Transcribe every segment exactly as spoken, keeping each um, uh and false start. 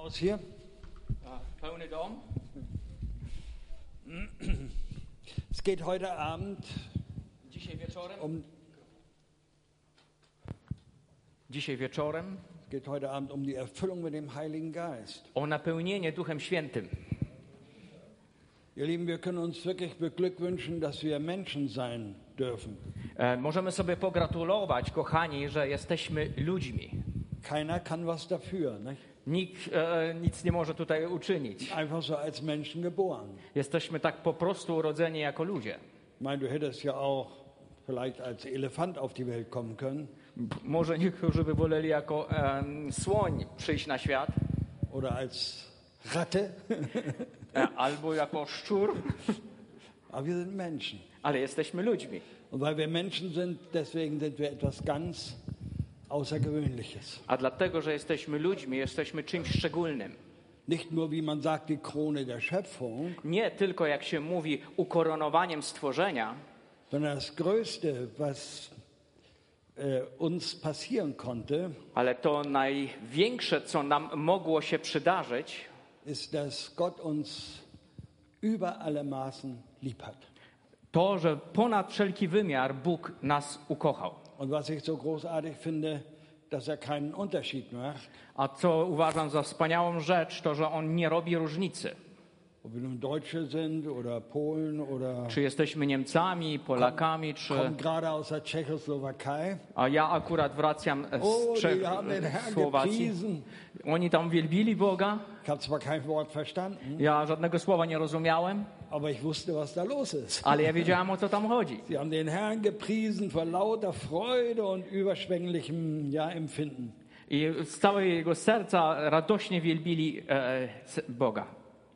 Haus hier. Ja, pełny dom. Es geht heute Abend Dzisiaj wieczorem. um Dzisiaj wieczorem es geht heute Abend um die Erfüllung mit dem Heiligen Geist. o napełnienie Duchem Świętym. Ihr Lieben, wir können uns wirklich beglückwünschen, dass wir Menschen sein dürfen. E, możemy sobie pogratulować, kochani, że jesteśmy ludźmi. Keiner kann was dafür, nicht? Nikt e, nic nie może tutaj uczynić. Einfach so als Menschen geboren. Jesteśmy tak po prostu urodzeni jako ludzie. Ich meine, du hättest ja auch vielleicht als Elefant auf die Welt kommen können P- Może niektórzy by woleli jako e, słoń przyjść na świat, oder als Ratte, e, albo jako szczur, aber wir sind Menschen. ale jesteśmy ludźmi. Und weil wir Menschen sind, deswegen sind wir etwas ganz Außergewöhnliches. A dlatego, że jesteśmy ludźmi, jesteśmy czymś szczególnym. Nicht nur, wie man sagt, die Krone der Schöpfung, Nie tylko, jak się mówi, ukoronowaniem stworzenia, sondern das Größte, was äh, uns passieren konnte, ale to największe, co nam mogło się przydarzyć, ist, dass Gott uns über alle Maßen lieb hat. to, że ponad wszelki wymiar Bóg nas ukochał. Und was ich so großartig finde, dass er keinen Unterschied macht, A co uważam za wspaniałą rzecz, to, że On nie robi różnicy. ob wir nun Deutsche sind oder Polen oder Czy jesteśmy Niemcami, Polakami, czy... kommen gerade aus der Tschechoslowakei. A ja akurat wracam Oh, z Czech, die haben den Herrn Słowacji. gepriesen. Oni tam wielbili Boga. Ich habe zwar kein Wort verstanden, Ja żadnego słowa nie rozumiałem, aber ich wusste, was da los ist. ale ja wiedziałem, o co tam chodzi. Sie haben den Herrn gepriesen vor lauter Freude und überschwänglichem ja, Empfinden. I z całego serca radośnie wielbili e, Boga.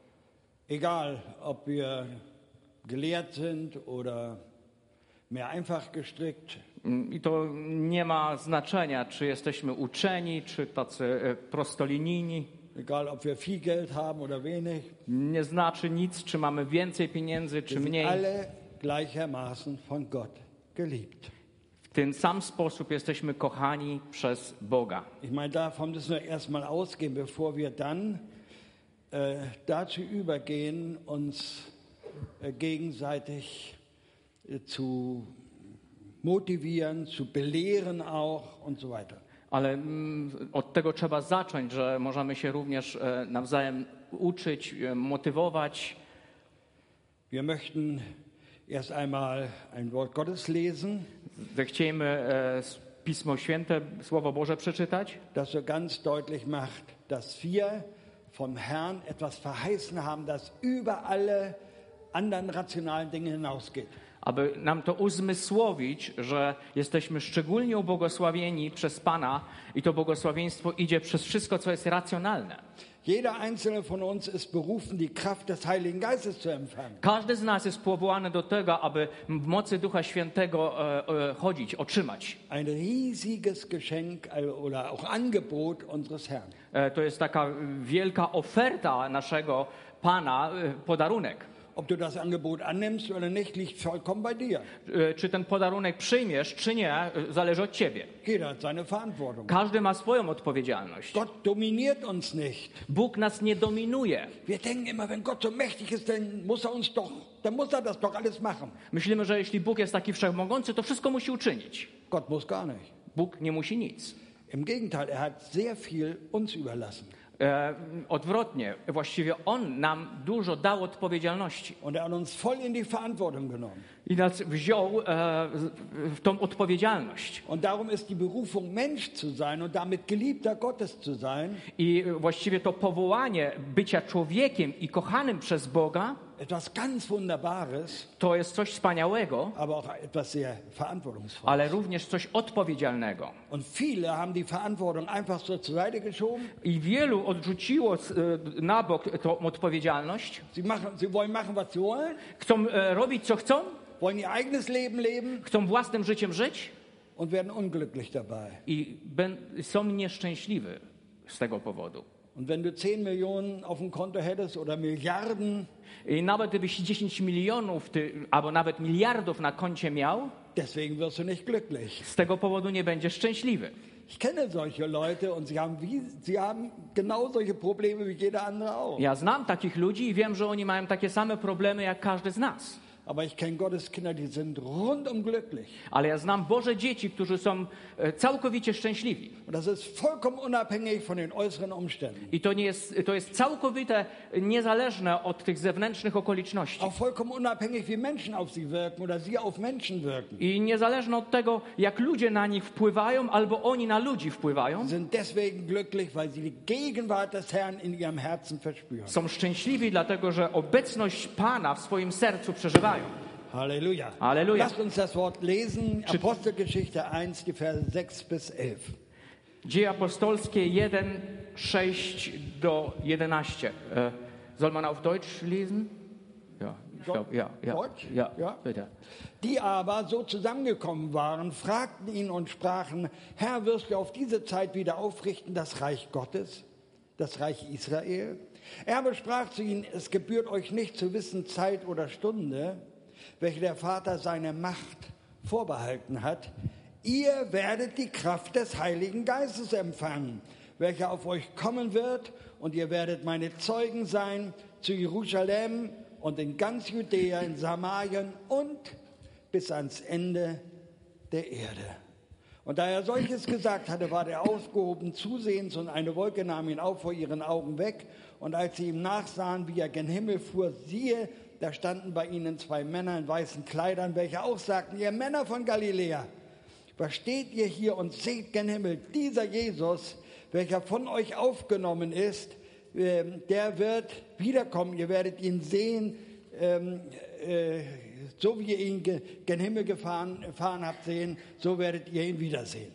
Egal, ob wir gelehrt sind oder mehr einfach gestrickt, I to nie ma znaczenia, czy jesteśmy uczeni, czy tacy e, prostolinijni. egal, ob wir viel Geld haben oder wenig, Nie znaczy nic, czy mamy więcej pieniędzy, czy wir sind mniej. alle gleichermaßen von Gott geliebt. W ten sam sposób jesteśmy kochani przez Boga. Ich meine, davon müssen wir erstmal ausgehen, bevor wir dann äh, dazu übergehen, uns äh, gegenseitig äh, zu motivieren, zu belehren auch und so weiter. Ale mm, od tego trzeba zacząć, że możemy się również e, nawzajem uczyć, e, motywować. Wir möchten erst einmal ein Wort Gottes lesen, Chcemy e, Pismo Święte, Słowo Boże przeczytać, das so ganz deutlich macht, dass wir vom Herrn etwas verheißen haben, das über alle anderen rationalen Dinge hinausgeht. aby nam to uzmysłowić, że jesteśmy szczególnie ubłogosławieni przez Pana i to błogosławieństwo idzie przez wszystko, co jest racjonalne. Jeder einzelne von uns ist berufen, die Kraft des Heiligen Geistes zu empfangen. Każdy z nas jest powołany do tego, aby w mocy Ducha Świętego e, e, chodzić, otrzymać. Ein riesiges Geschenk äh, oder auch Angebot unseres Herrn. E, to jest taka wielka oferta naszego Pana, e, podarunek. Ob du das Angebot annimmst oder nicht, liegt vollkommen bei dir. E, czy ten podarunek przyjmiesz, czy nie, e, zależy od ciebie. Jeder hat seine Verantwortung. Każdy ma swoją odpowiedzialność. Gott dominiert uns nicht. Bóg nas nie dominuje. Wir denken immer, wenn Gott so mächtig ist, dann muss er uns doch, dann muss er das doch alles machen. Myślimy, że jeśli Bóg jest taki wszechmogący, to wszystko musi uczynić. Gott muss gar nicht. Bóg nie musi nic. Im Gegenteil, er hat sehr viel uns überlassen. E, odwrotnie, właściwie On nam dużo dał odpowiedzialności Und er hat uns voll in die Verantwortung genommen. i nas wziął e, w tą odpowiedzialność. Und darum ist die Berufung, Mensch zu sein und damit geliebter Gottes zu sein, I właściwie to powołanie bycia człowiekiem i kochanym przez Boga etwas ganz Wunderbares, to jest coś wspaniałego, aber auch etwas sehr Verantwortungsvolles. ale również coś odpowiedzialnego. Und viele haben die Verantwortung einfach so zur Seite geschoben. I wielu odrzuciło e, na bok tą odpowiedzialność. Sie, machen, sie wollen machen, was sie wollen, Chcą e, robić, co chcą, wollen ihr eigenes Leben leben chcą własnym życiem żyć und werden unglücklich dabei. i ben, są nieszczęśliwi z tego powodu. Und wenn du zehn Millionen auf dem Konto hättest oder Milliarden, I nawet gdybyś dziesięć milionów ty, albo nawet miliardów na koncie miał, deswegen wirst du nicht glücklich. Z tego powodu nie będziesz szczęśliwy. Ich kenne solche Leute und sie haben, wie, sie haben genau solche Probleme wie jeder andere auch. Ja znam takich ludzi i wiem, że oni mają takie same problemy jak każdy z nas. Aber ich kenne Gottes Kinder, die sind rundum glücklich. Ale ja znam Boże dzieci, którzy są e, całkowicie szczęśliwi. Und das ist vollkommen unabhängig von den äußeren Umständen. I to, nie jest, to jest całkowite niezależne od tych zewnętrznych okoliczności. Auch vollkommen unabhängig, wie Menschen auf sie wirken oder sie auf Menschen wirken. I niezależne od tego, jak ludzie na nich wpływają, albo oni na ludzi wpływają. Sie sind deswegen glücklich, weil sie die Gegenwart des Herrn in ihrem Herzen verspüren. Są szczęśliwi, dlatego że obecność Pana w swoim sercu przeżywają. Halleluja. Halleluja. Lasst uns das Wort lesen. Apostelgeschichte eins, die Verse sechs bis elf. Dzieje apostolskie jeden, sześć do jedenaście. Äh, soll man auf Deutsch lesen? Ja, ich glaube, ja, ja, Deutsch? ja, Ja. bitte. Die aber so zusammengekommen waren, fragten ihn und sprachen, Herr, wirst du auf diese Zeit wieder aufrichten das Reich Gottes, das Reich Israel? Er aber sprach zu ihnen, es gebührt euch nicht zu wissen Zeit oder Stunde, welche der Vater seine Macht vorbehalten hat. Ihr werdet die Kraft des Heiligen Geistes empfangen, welche auf euch kommen wird, und ihr werdet meine Zeugen sein zu Jerusalem und in ganz Judäa, in Samarien und bis ans Ende der Erde. Und da er solches gesagt hatte, war er aufgehoben zusehends, und eine Wolke nahm ihn auf vor ihren Augen weg. Und als sie ihm nachsahen, wie er gen Himmel fuhr, siehe, da standen bei ihnen zwei Männer in weißen Kleidern, welche auch sagten, ihr Männer von Galiläa, was steht ihr hier und seht gen Himmel? Dieser Jesus, welcher von euch aufgenommen ist, äh, der wird wiederkommen. Ihr werdet ihn sehen, ähm, äh, so wie ihr ihn ge- gen Himmel gefahren, gefahren habt sehen, so werdet ihr ihn wiedersehen.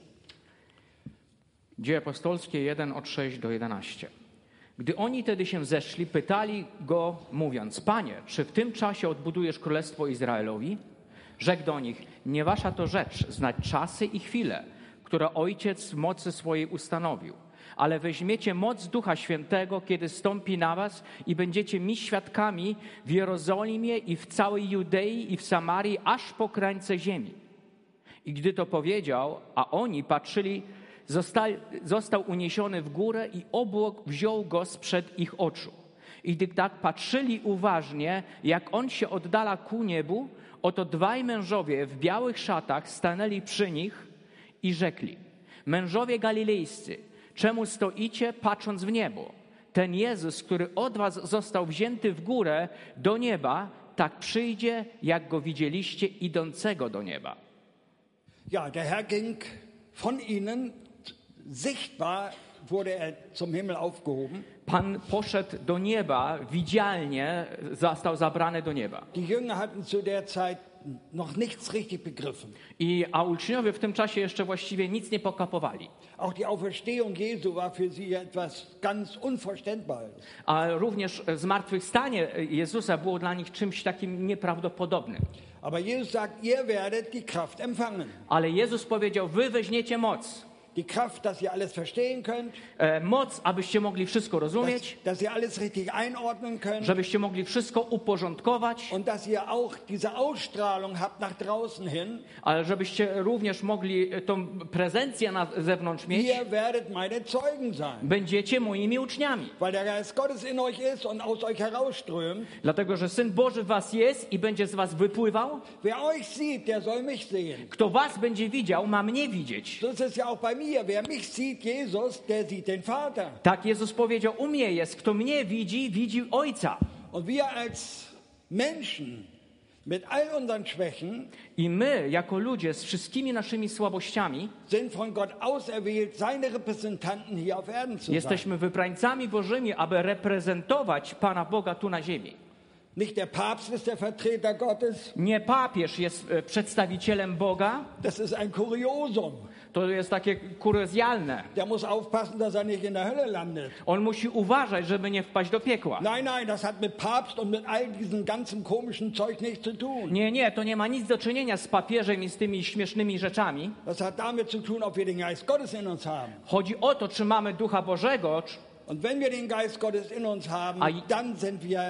Dzieje apostolskie jeden od sześć do jedenaście. Gdy oni tedy się zeszli, pytali go, mówiąc, Panie, czy w tym czasie odbudujesz królestwo Izraelowi? Rzekł do nich, nie wasza to rzecz znać czasy i chwile, które Ojciec w mocy swojej ustanowił. Ale weźmiecie moc Ducha Świętego, kiedy stąpi na was i będziecie mi świadkami w Jerozolimie i w całej Judei i w Samarii, aż po krańce ziemi. I gdy to powiedział, a oni patrzyli, Został, został uniesiony w górę i obłok wziął go sprzed ich oczu. I gdy tak patrzyli uważnie, jak on się oddala ku niebu, oto dwaj mężowie w białych szatach stanęli przy nich i rzekli, mężowie galilejscy, czemu stoicie patrząc w niebo? Ten Jezus, który od was został wzięty w górę do nieba, tak przyjdzie, jak go widzieliście idącego do nieba. Ja, der Herr ging von ihnen, sichtbar wurde er zum Himmel aufgehoben. Pan poszedł do nieba, widzialnie został zabrany do nieba. Die Jünger hatten zu der Zeit noch nichts richtig begriffen. I, a uczniowie w tym czasie jeszcze właściwie nic nie pokapowali. Auch die Auferstehung Jesu war für sie etwas ganz Unvorstellbares. A również zmartwychwstanie Jezusa było dla nich czymś takim nieprawdopodobnym. Aber Jesus sagt, ihr werdet die Kraft empfangen. Ale Jezus powiedział, wy weźmiecie moc. Die Kraft, dass ihr alles verstehen könnt. E, moc, abyście mogli wszystko rozumieć. Dass, dass ihr alles richtig einordnen könnt. Żebyście mogli wszystko uporządkować. Und dass ihr auch diese Ausstrahlung habt nach draußen hin. Ale żebyście również mogli tą prezencję na zewnątrz mieć. Ihr werdet meine Zeugen sein. Będziecie moimi uczniami. Weil der Geist Gottes in euch ist und aus euch herausströmt. Dlatego, że Syn Boży w was jest i będzie z was wypływał. Wer euch sieht, der soll mich sehen. Kto was będzie widział, ma mnie widzieć. So ist es ja auch bei mir. Wer mich sieht, Jesus, der sieht den Vater. Tak Jezus powiedział, u mnie jest, kto mnie widzi, widzi Ojca. Und wir als Menschen mit all unseren Schwächen I my, jako ludzie, z wszystkimi naszymi słabościami, sind von Gott auserwählt, seine Repräsentanten hier auf Erden zu sein. jesteśmy wybrańcami Bożymi, aby reprezentować Pana Boga tu na ziemi. Nicht der Papst ist der Vertreter Gottes. Nie papież jest e, przedstawicielem Boga, Das ist ein Kuriosum. to jest takie kuriozalne. Der muss aufpassen, dass er nicht in der Hölle landet. On musi uważać, żeby nie wpaść do piekła. Nein, nein, das hat mit Papst und mit all diesem ganzen komischen Zeug nichts zu tun. Nie, nie, to nie ma nic do czynienia z papieżem i z tymi śmiesznymi rzeczami. Das hat damit zu tun, ob wir den Geist Gottes in uns haben. Chodzi o to, czy mamy Ducha Bożego, czy... Und wenn wir den Geist Gottes in uns haben, Ai- dann sind wir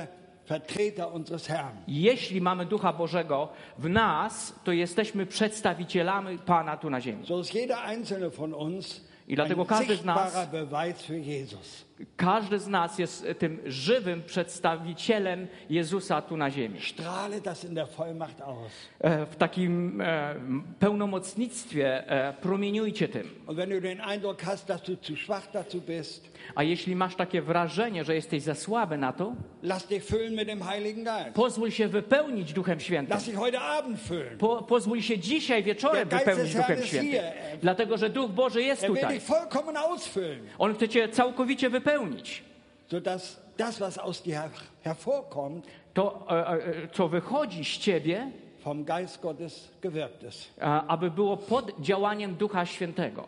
Vertreter unseres Herrn. Jeśli mamy Ducha Bożego w nas, to jesteśmy przedstawicielami Pana tu na ziemi. So ist jeder einzelne von uns I dlatego ein każdy z nas, sichtbarer Beweis für Jesus. każdy z nas jest tym żywym przedstawicielem Jezusa tu na ziemi. Strahle das in der Vollmacht aus. E, W takim e, pełnomocnictwie e, promieniujcie tym. Und wenn du den Eindruck hast, dass du zu schwach dazu bist, A jeśli masz takie wrażenie, że jesteś za słaby na to, lass dich füllen mit dem Heiligen Geist. pozwól się wypełnić Duchem Świętym. Lass dich heute Abend füllen. Po, pozwól się dzisiaj wieczorem Der Geist wypełnić des Herrn Duchem ist Świętym. hier. Dlatego, że Duch Boży jest Er will tutaj. dich vollkommen ausfüllen, On chce cię całkowicie wypełnić. sodass das, was aus dir hervorkommt, To, e, e, co wychodzi z ciebie, vom Geist Gottes gewirkt ist. e, aby było pod działaniem Ducha Świętego.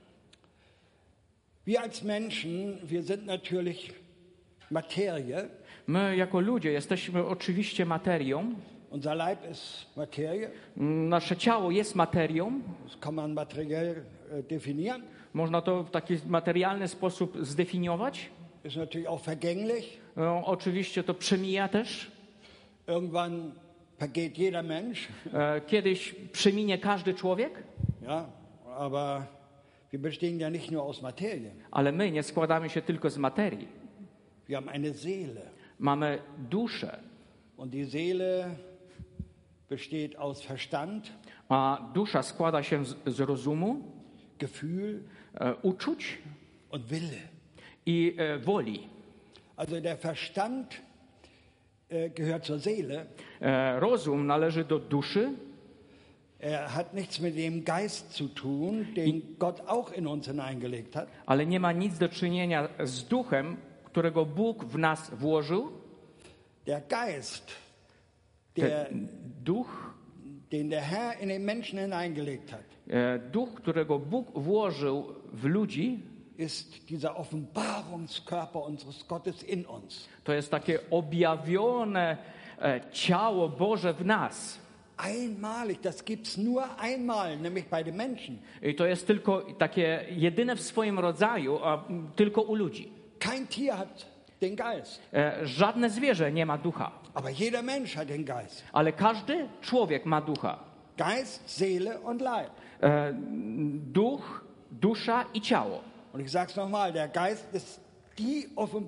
Wir als Menschen, wir sind natürlich Materie. My jako ludzie jesteśmy oczywiście materią. Unser Leib ist Materie. Nasze ciało jest materią. Das kann man materiell äh, definieren. Można to w taki materialny sposób zdefiniować. Ist natürlich auch vergänglich. No, oczywiście to przemija też. Irgendwann vergeht jeder Mensch. E, Kiedyś przeminie każdy człowiek, Ja, aber wir bestehen ja nicht nur aus Materie. ale my nie składamy się tylko z materii. Wir haben eine Seele. Mamy duszę, Und die Seele besteht aus Verstand, a dusza składa się z, z rozumu, Gefühl e, uczuć und Wille. i e, woli. Also der Verstand äh, gehört zur Seele. E, rozum należy do duszy, Er hat nichts mit dem Geist zu tun, den Gott auch in uns hineingelegt hat. ale nie ma nic do czynienia z duchem, którego Bóg w nas włożył. Der Geist, der, Ten duch, den der Herr in den Menschen hineingelegt hat, e, duch, którego Bóg włożył w ludzi, ist dieser Offenbarungskörper unseres Gottes in uns. to jest takie objawione e, ciało Boże w nas. Einmalig, das gibt's nur einmal, nämlich bei den Menschen. I to jest tylko takie jedyne w swoim rodzaju, a m, tylko u ludzi. Kein Tier hat den Geist, E, żadne zwierzę nie ma ducha, aber jeder Mensch hat den Geist. ale każdy człowiek ma ducha. Geist, Seele und Leib. E, duch, dusza i ciało. Und ich sage es nochmal, der Geist ist die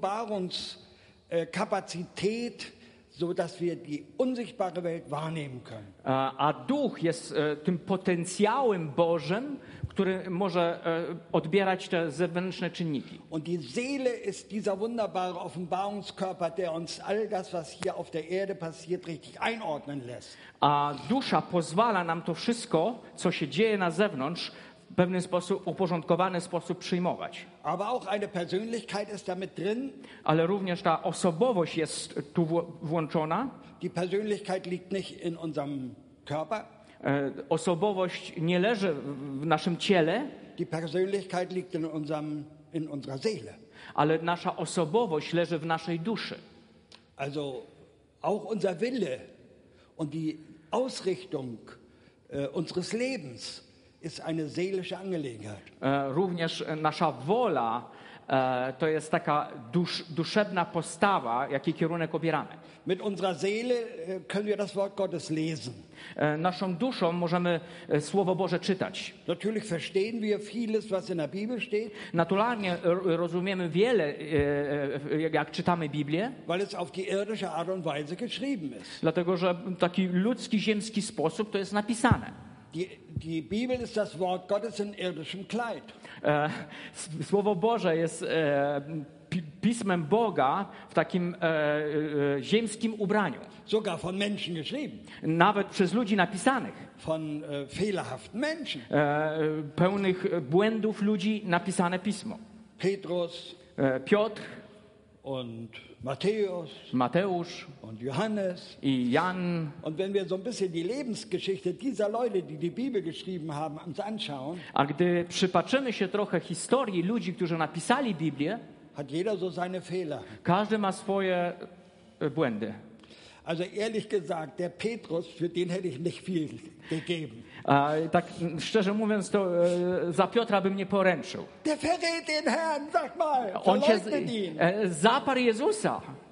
Offenbarungskapazität, so dass wir die unsichtbare Welt wahrnehmen können. E, a duch jest e, tym potencjałem Bożym, który może e, odbierać te zewnętrzne czynniki. Und die Seele ist dieser wunderbare Offenbarungskörper, der uns all das, was hier auf der Erde passiert, richtig einordnen lässt. A dusza pozwala nam to wszystko, co się dzieje na zewnątrz, w pewien sposób, uporządkowany sposób przyjmować. Aber auch eine Persönlichkeit ist damit drin. Ale również ta osobowość jest tu wło- włączona. Die Persönlichkeit liegt nicht in unserem Körper. E, Osobowość nie leży w naszym ciele, Die Persönlichkeit liegt in, unserem, in unserer Seele. ale nasza osobowość leży w naszej duszy. Also auch unser Wille und die Ausrichtung äh, unseres Lebens ist eine seelische Angelegenheit. E, Również nasza wola e, to jest taka dusz, duszewna postawa, jaki kierunek obieramy. Mit unserer Seele äh, können wir das Wort Gottes lesen. E, Naszą duszą możemy e, Słowo Boże czytać. Natürlich verstehen wir vieles, was in der Bibel steht, Naturalnie r- rozumiemy wiele, e, e, jak czytamy Biblię, weil es auf die irdische Art und Weise geschrieben ist. dlatego że taki ludzki, ziemski sposób to jest napisane. Die, die Bibel ist das Wort Gottes in irdischem Kleid. E, s- Słowo Boże jest e, pi- pismem Boga w takim e, e, ziemskim ubraniu. Sogar von Menschen geschrieben. Nawet przez ludzi napisanych. Von äh, fehlerhaften Menschen. E, pełnych błędów ludzi napisane pismo. Petrus E, Piotr, und Matthäus Mateusz und Johannes. i Jan. Und wenn wir so ein bisschen die Lebensgeschichte dieser Leute, die die Bibel geschrieben haben, uns anschauen, A gdy przypatrzymy się trochę historii ludzi, którzy napisali Biblię, hat jeder so seine Fehler. każdy ma swoje e, błędy. Also ehrlich gesagt, der Petrus, für den hätte ich nicht viel gegeben. A tak mm, szczerze mówiąc, to e, za Piotra bym nie poręczył. Der verrät den Herrn, sag mal, On się verleugnet ihn. e, zaparł Jezusa.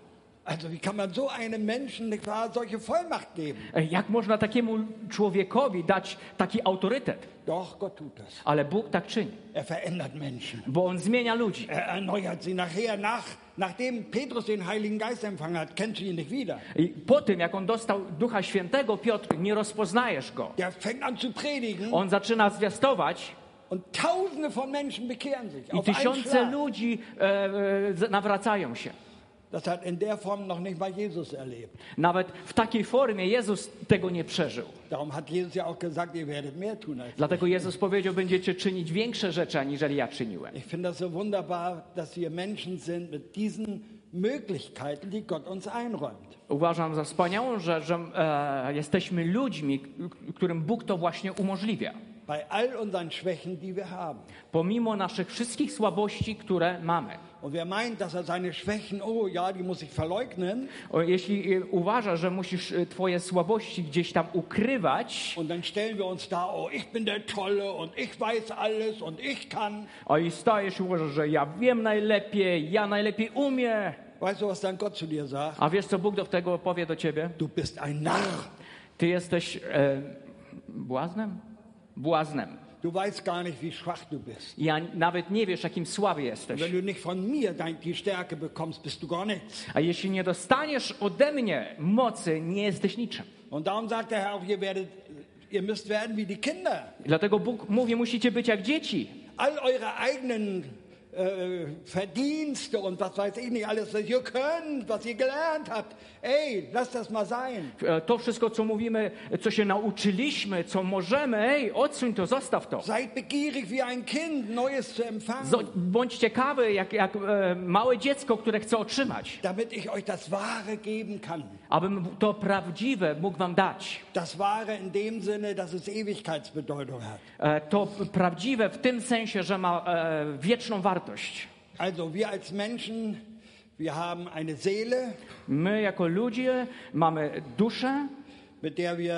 Also wie kann man so einem Menschen nicht wahr, solche Vollmacht geben? Jak można takiemu człowiekowi dać taki autorytet? Doch, Gott tut das. Ale Bóg tak czyni, Er verändert Menschen. bo On zmienia ludzi. Er erneuert sie nachher. Nach, nachdem Petrus den Heiligen Geist empfangen hat, kennst du ihn nicht wieder. I po tym, jak on dostał Ducha Świętego, Piotr, nie rozpoznajesz go. Der fängt an zu predigen On zaczyna zwiastować und Tausende von Menschen bekehren sich. i Auf einen tysiące Schlag. ludzi e, e, nawracają się. Das hat in der Form noch nicht mal Jesus erlebt. Nawet w takiej formie Jezus tego nie przeżył. Darum hat Jesus ja auch gesagt, ihr werdet mehr tun als ich. Dlatego Jezus powiedział, będziecie czynić większe rzeczy, aniżeli ja czyniłem. Ich finde das so wunderbar, dass wir Menschen sind mit diesen Möglichkeiten, die Gott uns einräumt. Uważam za wspaniałą rzecz, że e, jesteśmy ludźmi, którym Bóg to właśnie umożliwia. Bei all unseren Schwächen, die wir haben. Pomimo naszych wszystkich słabości, które mamy. Und wer meint, dass er seine Schwächen, oh ja, die muss ich verleugnen. O, jeśli e, uważasz, że musisz e, twoje słabości gdzieś tam ukrywać, Und dann stellen wir uns da, oh, ich bin der Tolle und ich weiß alles und ich kann. a i stajesz i uważasz, że ja wiem najlepiej, ja najlepiej umiem. Weißt du, was dann Gott zu dir sagt? A wiesz, co Bóg do tego powie do ciebie? Du bist ein Narr. Ty jesteś e, błaznem? Błaznem. Du weißt gar nicht, wie schwach du bist. Ja nawet nie wiesz, jakim słaby Und jesteś. wenn du nicht von mir dein, die Stärke bekommst, bist du gar nichts. A jeśli nie dostaniesz ode mnie mocy, nie jesteś niczym. Und darum sagt der Herr auch, ihr werdet, ihr müsst werden wie die Kinder. Dlatego Bóg mówi, musicie być jak dzieci. All eure eigenen äh, Verdienste und was weiß ich nicht, alles, was ihr könnt, was ihr gelernt habt. Ey, lasst das mal sein. E, To wszystko, co mówimy, co się nauczyliśmy, co możemy, ej, odsuń to, zostaw to. Seid begierig wie ein Kind, Neues zu empfangen, Zo- Bądź ciekawy, jak, jak e, małe dziecko, które chce otrzymać. damit ich euch das Wahre geben kann. Abym to prawdziwe mógł wam dać. Das Wahre in dem Sinne, dass es Ewigkeitsbedeutung hat. E, To prawdziwe w tym sensie, że ma e, wieczną wartość. Also wir als Menschen, wir haben eine Seele, My jako ludzie mamy duszę, mit der wir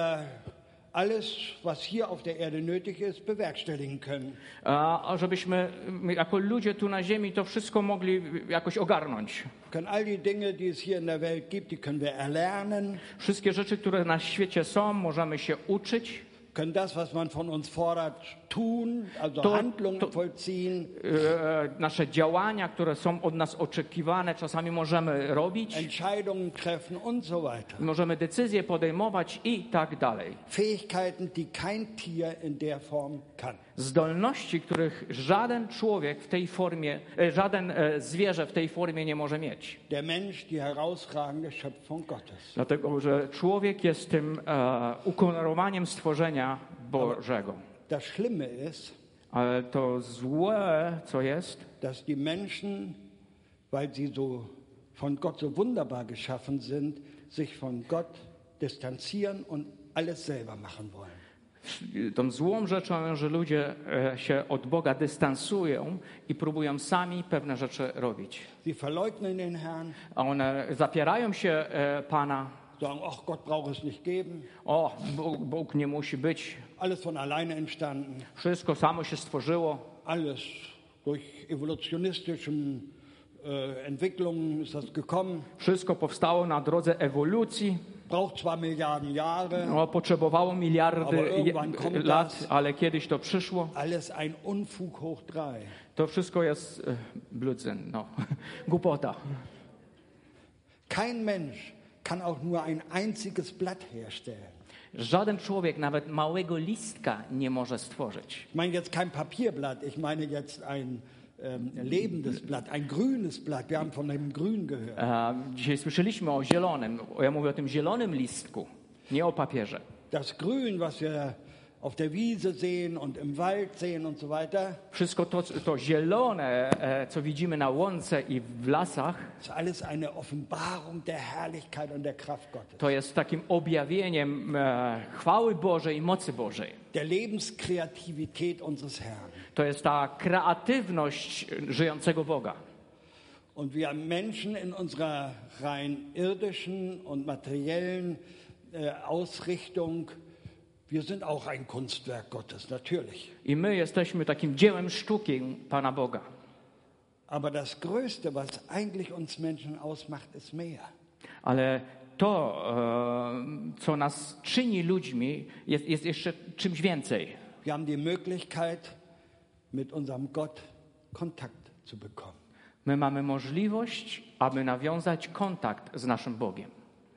alles, was hier auf der Erde nötig ist, bewerkstelligen können. a a żebyśmy my jako ludzie tu na ziemi to wszystko mogli jakoś ogarnąć. Wir können all die Dinge, die es hier in der Welt gibt, die können wir erlernen, Wszystkie rzeczy, które na świecie są, możemy się uczyć. können das, was man von uns fordert, tun, also To- Handlungen to- vollziehen, E, nasze działania, które są od nas oczekiwane, czasami możemy robić, Entscheidungen treffen und so weiter. możemy decyzje podejmować i tak dalej. Fähigkeiten, die kein Tier in der Form kann. Zdolności, których żaden człowiek w tej formie, e, żaden e, zwierzę w tej formie nie może mieć. Der Mensch, die herausragende Schöpfung Gottes. Dlatego, że człowiek jest tym e, ukoronowaniem stworzenia Bożego. Das Schlimme ist, Ale to złe, co jest, dass die Menschen, weil sie so von Gott so wunderbar geschaffen sind, sich von Gott distanzieren und alles selber machen wollen. tą złą rzeczą, że ludzie e, się od Boga dystansują i próbują sami pewne rzeczy robić. Sie verleugnen den Herrn, A one zapierają się e, Pana. sagen, ach, Gott braucht es nicht geben, O, Bóg, Bóg nie musi być. alles von alleine entstanden, Wszystko samo się stworzyło. alles durch evolutionistischen äh, Entwicklungen ist das gekommen, Wszystko powstało na drodze ewolucji. braucht zwar Milliarden Jahre, No, potrzebowało miliardy Ale je, irgendwann kommt lat, das. ale kiedyś to przyszło. alles ein Unfug hoch drei. To wszystko jest e, bludzyn, no, głupota. Kein Mensch kann auch nur ein einziges Blatt herstellen. Żaden człowiek nawet małego listka nie może stworzyć. Ich meine jetzt kein Papierblatt, ich meine jetzt ein ähm, lebendes Blatt, ein grünes Blatt. Wir haben von dem Grün gehört. E, dzisiaj słyszeliśmy o zielonym. Ja mówię o tym zielonym listku, nie o papierze. Das Grün, was wir auf der Wiese sehen und im Wald sehen und so weiter, Wszystko to, to zielone, e, co widzimy na łące i w lasach, ist alles eine Offenbarung der Herrlichkeit und der Kraft Gottes. to jest takim objawieniem e, chwały Bożej i mocy Bożej. Der Lebenskreativität unseres Herrn. To jest ta kreatywność żyjącego Boga. Und wir Menschen in unserer rein irdischen und materiellen äh, Ausrichtung, wir sind auch ein Kunstwerk Gottes, natürlich. I my jesteśmy takim dziełem sztuki Pana Boga. Aber das Größte, was eigentlich uns Menschen ausmacht, ist mehr. Ale to, e, co nas czyni ludźmi, jest, jest jeszcze czymś więcej. Wir haben die Möglichkeit, mit unserem Gott Kontakt zu bekommen. My mamy możliwość, aby nawiązać kontakt z naszym Bogiem.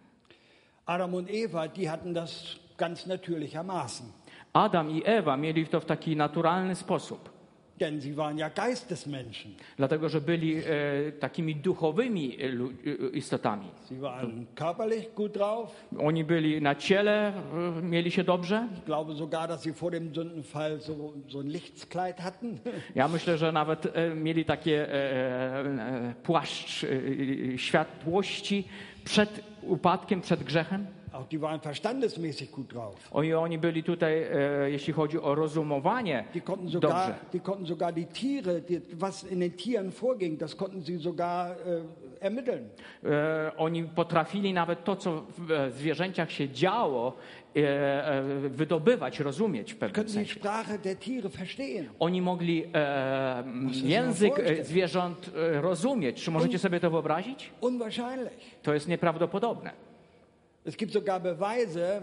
Adam und Eva, die hatten das ganz natürlichermaßen. Adam i Ewa mieli to w taki naturalny sposób. Denn sie waren ja Geistesmenschen. Dlatego, że byli e, takimi duchowymi e, e, istotami. Sie waren körperlich gut drauf. Oni byli na ciele, e, mieli się dobrze. Ich glaube sogar, dass sie vor dem Sündenfall so, so ein Lichtskleid hatten. Ja myślę, że nawet e, mieli takie e, e, płaszcz e, światłości przed upadkiem, przed grzechem. Auch die waren verstandesmäßig gut drauf. Oni, oni byli tutaj, e, jeśli chodzi o rozumowanie, Die konnten sogar, dobrze. die konnten sogar die Tiere, die, was in den Tieren vorging, das konnten sie sogar äh, ermitteln. E, oni potrafili nawet to, co w e, zwierzęciach się działo, e, e, wydobywać, rozumieć w pewnym Könnten die sensie. Sprache der Tiere verstehen. Oni mogli e, język e, zwierząt e, rozumieć. Czy możecie sobie to wyobrazić? Unwahrscheinlich. To jest nieprawdopodobne. Es gibt sogar Beweise,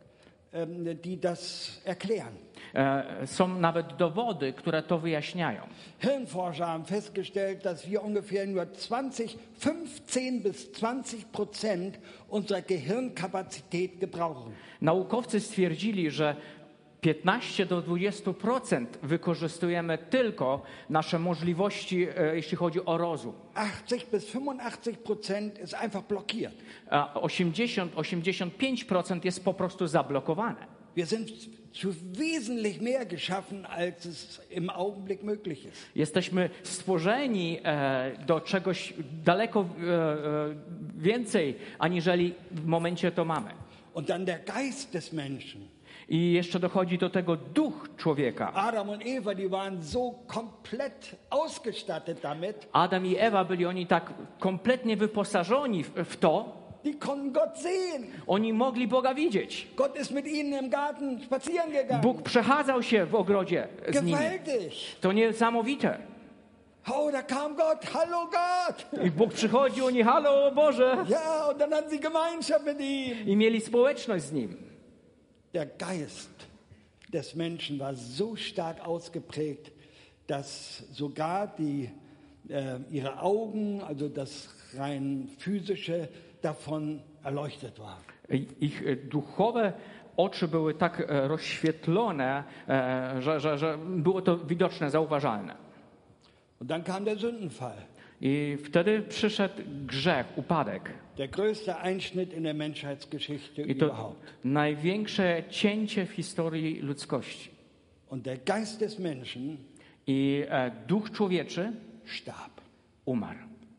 ähm, die das erklären. E, są nawet dowody, które to wyjaśniają. Hirnforscher haben festgestellt, dass wir ungefähr nur zwanzig, fünfzehn bis zwanzig Prozent unserer Gehirnkapazität gebrauchen. Naukowcy stwierdzili, że piętnaście do dwudziestu procent wykorzystujemy tylko nasze możliwości, e, jeśli chodzi o rozum. achtzig bis fünfundachtzig Prozent ist einfach blockiert. A osiemdziesiąt do osiemdziesięciu pięciu procent jest po prostu zablokowane. Wir sind zu wesentlich mehr geschaffen, als es im Augenblick möglich ist. Jesteśmy stworzeni e, do czegoś daleko e, e, więcej, aniżeli w momencie to mamy. Und dann der Geist des Menschen. I jeszcze dochodzi do tego duch człowieka. Adam und Eva, die waren so komplett ausgestattet damit. Adam i Ewa byli oni tak kompletnie wyposażeni w, w to. Die konnten Gott sehen. Oni mogli Boga widzieć. Gott ist mit ihnen im Garten spazieren gegangen. Bóg przechadzał się w ogrodzie z nimi. Gewaltig. To niesamowite. Oh, da kam Gott. Hallo Gott. I Bóg przychodził, oni halo Boże. Ja, und dann hatten sie Gemeinschaft mit ihm. I mieli społeczność z nim. Der Geist des Menschen war so stark ausgeprägt, dass sogar die, äh, ihre Augen, also das rein physische, davon erleuchtet war. Ich duchowe oczy były tak e, rozświetlone, e, że, że, że było to widoczne, zauważalne. Und dann kam der Sündenfall. I wtedy przyszedł grzech, upadek. Der größte Einschnitt in der Menschheitsgeschichte I to überhaupt. największe cięcie w historii ludzkości. Und der Geist des Menschen I e, duch człowieczy starb, umarł.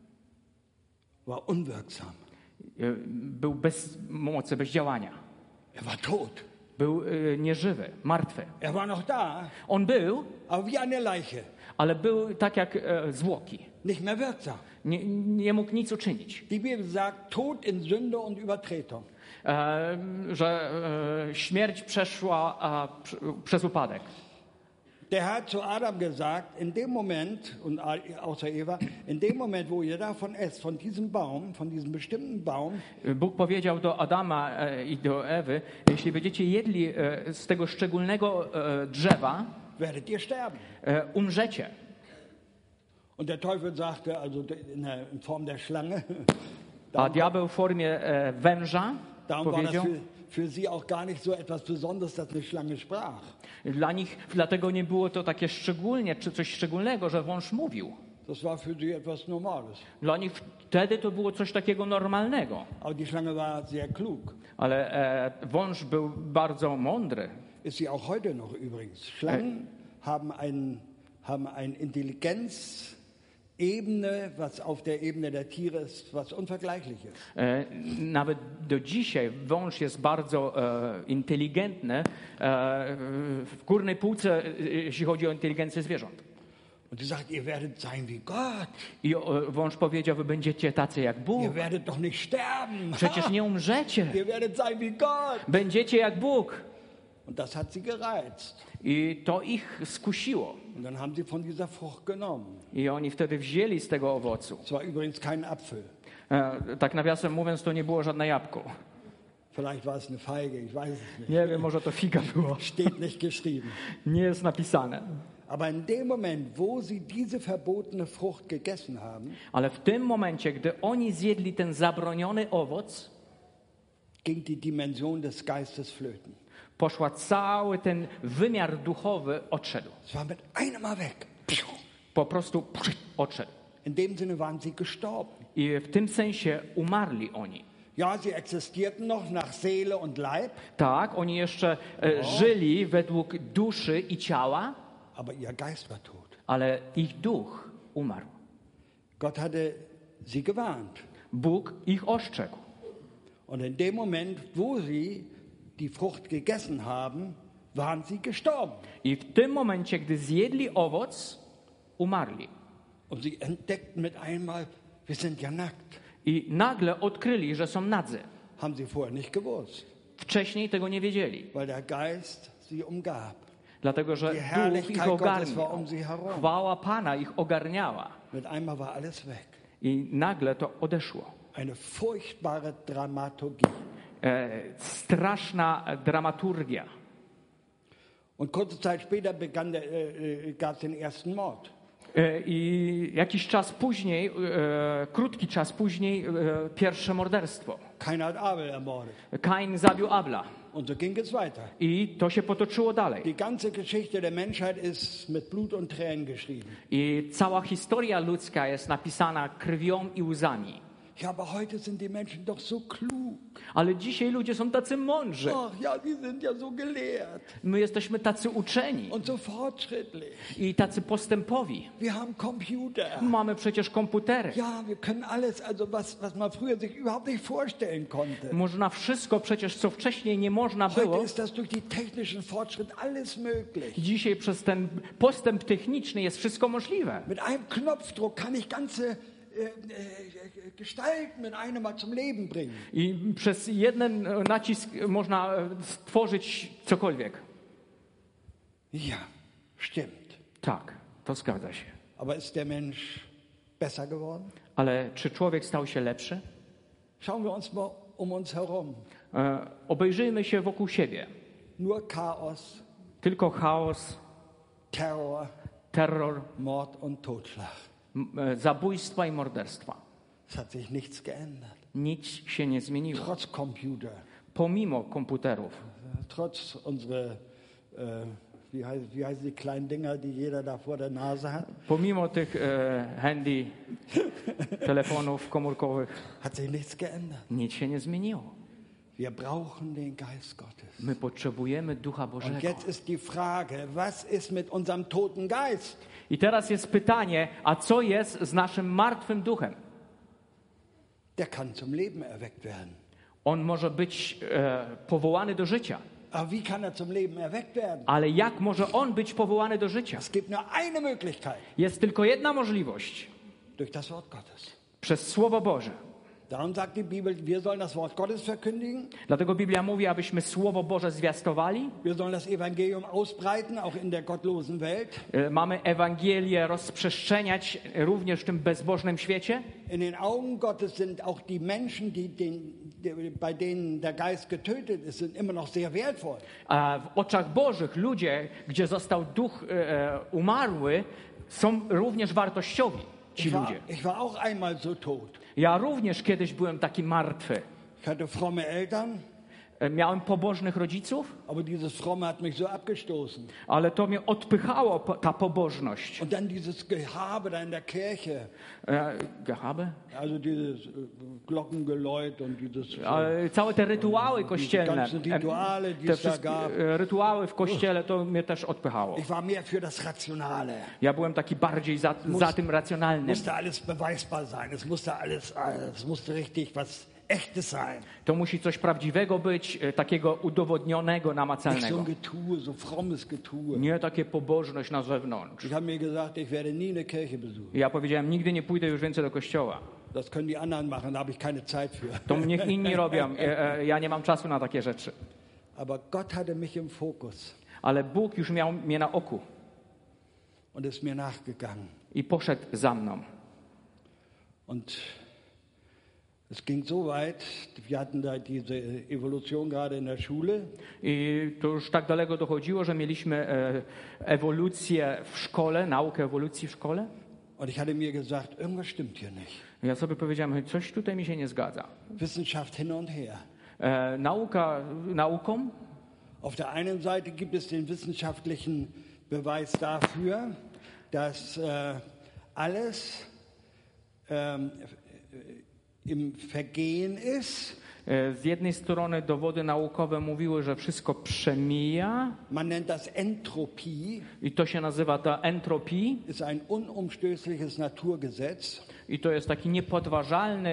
war unwirksam. E, był bez mocy, bez działania. Er war tot. Był e, nieżywy, martwy. Er war noch da, On był, aber wie eine Leiche. ale był tak jak e, zwłoki. Nicht mehr wirksam. Nie, nie mógł nic uczynić. Die Bibel sagt, tot in Sünde und Übertretung. E, że e, śmierć przeszła a, pr, przez upadek. Der hat zu Adam gesagt, in dem Moment, und außer Eva, in dem Moment, wo ihr davon esst, von diesem Baum, von diesem bestimmten Baum, Bóg powiedział do Adama e, i do Ewy, jeśli będziecie jedli e, z tego szczególnego e, drzewa, werdet ihr sterben. e, umrzecie. Und der Teufel sagte, also in, der, in Form der Schlange, A diabeł w formie e, węża darum war das powiedział, für, für sie auch gar nicht so etwas Besonderes, dass eine Schlange sprach. dla nich dlatego nie było to takie szczególnie, czy coś szczególnego, że wąż mówił. Das war für sie etwas Normales. Dla nich wtedy to było coś takiego normalnego. Aber die Schlange war sehr klug. Ale e, wąż był bardzo mądry. Ist sie auch heute noch übrigens. Schlangen haben ein, haben ein Intelligenzebene, was auf der Ebene der Tiere ist, was unvergleichlich ist. E, nawet do dzisiaj wąż jest bardzo e, inteligentny e, w górnej półce, e, jeśli chodzi o inteligencję zwierząt. Und sie sagt, ihr werdet sein wie Gott. I o, wąż powiedział, wy będziecie tacy jak Bóg. Ihr werdet doch nicht sterben. Przecież nie umrzecie. Ihr werdet sein wie Gott. Będziecie jak Bóg. Und das hat sie gereizt. I to ich skusiło. Und dann haben sie von dieser Frucht genommen. I oni wtedy wzięli z tego owocu. Es war übrigens kein Apfel. E, tak nawiasem mówiąc, to nie było żadne jabłko. Vielleicht war es eine Feige, ich weiß es nicht. Nie wiem, może to figa było. Steht nicht geschrieben. Nie jest napisane. Aber in dem Moment, wo sie diese verbotene Frucht gegessen haben, Ale w tym momencie, gdy oni zjedli ten zabroniony owoc, ging die Dimension des Geistes flöten. poszła cały ten wymiar duchowy, odszedł. Es war mit einem Mal weg. Po prostu odszedł. In dem Sinne waren sie gestorben. I w tym sensie umarli oni. Ja, sie existierten noch nach Seele und Leib, Tak, oni jeszcze e, żyli według duszy i ciała, aber ihr Geist war tot. ale ich duch umarł. Gott hatte sie gewarnt. Bóg ich ostrzegł. Und in dem Moment, wo sie die Frucht gegessen haben, waren sie gestorben. I w tym momencie, gdy zjedli owoc, umarli. Und sie entdeckten mit einmal, wir sind ja nackt. I nagle odkryli, że są nadzy. Haben sie vorher nicht gewusst, Wcześniej tego nie wiedzieli, weil der Geist sie umgab. dlatego że Die duch ich Herrlichkeit Gottes war ogarniał. um sie herum. Chwała Pana ich ogarniała. Mit einmal war alles weg. I nagle to odeszło. Eine furchtbare Dramaturgie. E, straszna dramaturgia. Und kurze Zeit später begann der, äh, äh, gab es den ersten Mord. E, I jakiś czas później, e, krótki czas później, e, pierwsze morderstwo. Kain hat Abel ermordet. Kain zabił Abla. Und so ging es weiter. I to się potoczyło dalej. Die ganze Geschichte der Menschheit ist mit Blut und Tränen geschrieben. I cała historia ludzka jest napisana krwią i łzami. Ja, aber heute sind die Menschen doch so klug. Ale dzisiaj ludzie są tacy mądrzy. Ach ja, die sind ja so gelehrt My jesteśmy tacy uczeni und so fortschrittlich. i tacy postępowi. Wir haben Computer. Mamy przecież komputery. Ja, wir können alles, also was, was man früher sich überhaupt nicht vorstellen konnte. Można wszystko przecież, co wcześniej nie można było. Heute ist das durch die technischen Fortschritt alles möglich. Dzisiaj przez ten postęp techniczny jest wszystko możliwe. Mit einem Knopfdruck kann ich ganze äh, äh, Gestalten mit einem mal zum Leben bringen. I przez jeden nacisk można stworzyć cokolwiek. Ja, stimmt. Tak, to zgadza się. Aber ist der Mensch besser geworden? Ale czy człowiek stał się lepszy? Schauen wir uns mal um uns herum. E, obejrzyjmy się wokół siebie. Nur Chaos, Tylko chaos, Terror, terror, Mord und Totschlag. m- e, zabójstwa i morderstwa. Es hat sich nichts geändert. Nic się nie zmieniło. Trotz Computer, Pomimo komputerów, trotz unsere, äh, wie, heißt, wie heißen die kleinen Dinger, die jeder da vor der Nase hat, pomimo tych e, handy, telefonów komórkowych, hat sich nichts geändert. nic się nie zmieniło. Wir brauchen den Geist Gottes. My potrzebujemy Ducha Und Bożego. jetzt ist die Frage, was ist mit unserem toten Geist? I teraz jest pytanie, a co jest z naszym martwym duchem? Der kann zum Leben erweckt werden. On może być e, powołany do życia. Aber wie kann er zum Leben erweckt werden? Ale jak może on być powołany do życia? Es gibt nur eine Möglichkeit, Jest tylko jedna możliwość. durch das Wort Gottes. Przez Słowo Boże. Darum sagt die Bibel, wir sollen das Wort Gottes verkündigen. Dlatego Biblia mówi, abyśmy Słowo Boże zwiastowali. Wir sollen das Evangelium ausbreiten, auch in der gottlosen Welt. E, Mamy Ewangelię rozprzestrzeniać również w tym bezbożnym świecie. In den Augen Gottes sind auch die Menschen, die den, die, bei denen der Geist getötet ist, sind immer noch sehr wertvoll. A w oczach Bożych ludzie, gdzie został duch e, umarły, są również wartościowi. Ci Ich war, ludzie. ich war auch einmal so tot. Ja również kiedyś byłem taki martwy. Ich hatte fromme Eltern, E, Miałem pobożnych rodziców, aber dieses Fromme hat mich so abgestoßen. ale to mnie odpychało, po- ta pobożność. Und dann dieses Gehabe da in der Kirche, E, Gehabe? also dieses äh, Glockengeläut und dieses... äh, Ale całe te rytuały kościelne, ganzen Rituale, die te es da wszystkie gab. e, rytuały w kościele, to mnie też odpychało. Ich war mehr für das Rationale. Ja byłem taki bardziej za, za tym racjonalnym. Musste alles beweisbar sein. Es musste alles, es musste richtig was Echtes sein. To musi coś prawdziwego być, e, takiego udowodnionego, Nicht so namacalnego. ein Getue, so frommes Getue. Nie takie pobożność na zewnątrz. Ich habe mir gesagt, ich werde nie eine Kirche besuchen. I ja powiedziałem, nigdy nie pójdę już więcej do kościoła. Das können die anderen machen, da habe ich keine Zeit für. To niech inni robią. E, e, Ja nie mam czasu na takie rzeczy. Aber Gott hatte mich im Fokus Ale Bóg już miał mnie na oku und ist mir nachgegangen. i poszedł za mną. Und Es ging so weit, wir hatten da diese Evolution gerade in der Schule. I to już tak daleko dochodziło, że mieliśmy e, ewolucję w szkole, naukę ewolucji w szkole. Und ich hatte mir gesagt, irgendwas stimmt hier nicht. Ja sobie powiedziałem, coś tutaj mi się nie zgadza. Wissenschaft hin und her. E, nauka nauką. Auf der einen Seite gibt es den wissenschaftlichen Beweis dafür, dass äh, alles ähm, im Vergehen ist. Z jednej strony dowody naukowe mówiły, że wszystko przemija. Man nennt das Entropie. I to się nazywa ta entropii. Ist ein unumstößliches Naturgesetz. I to jest taki niepodważalny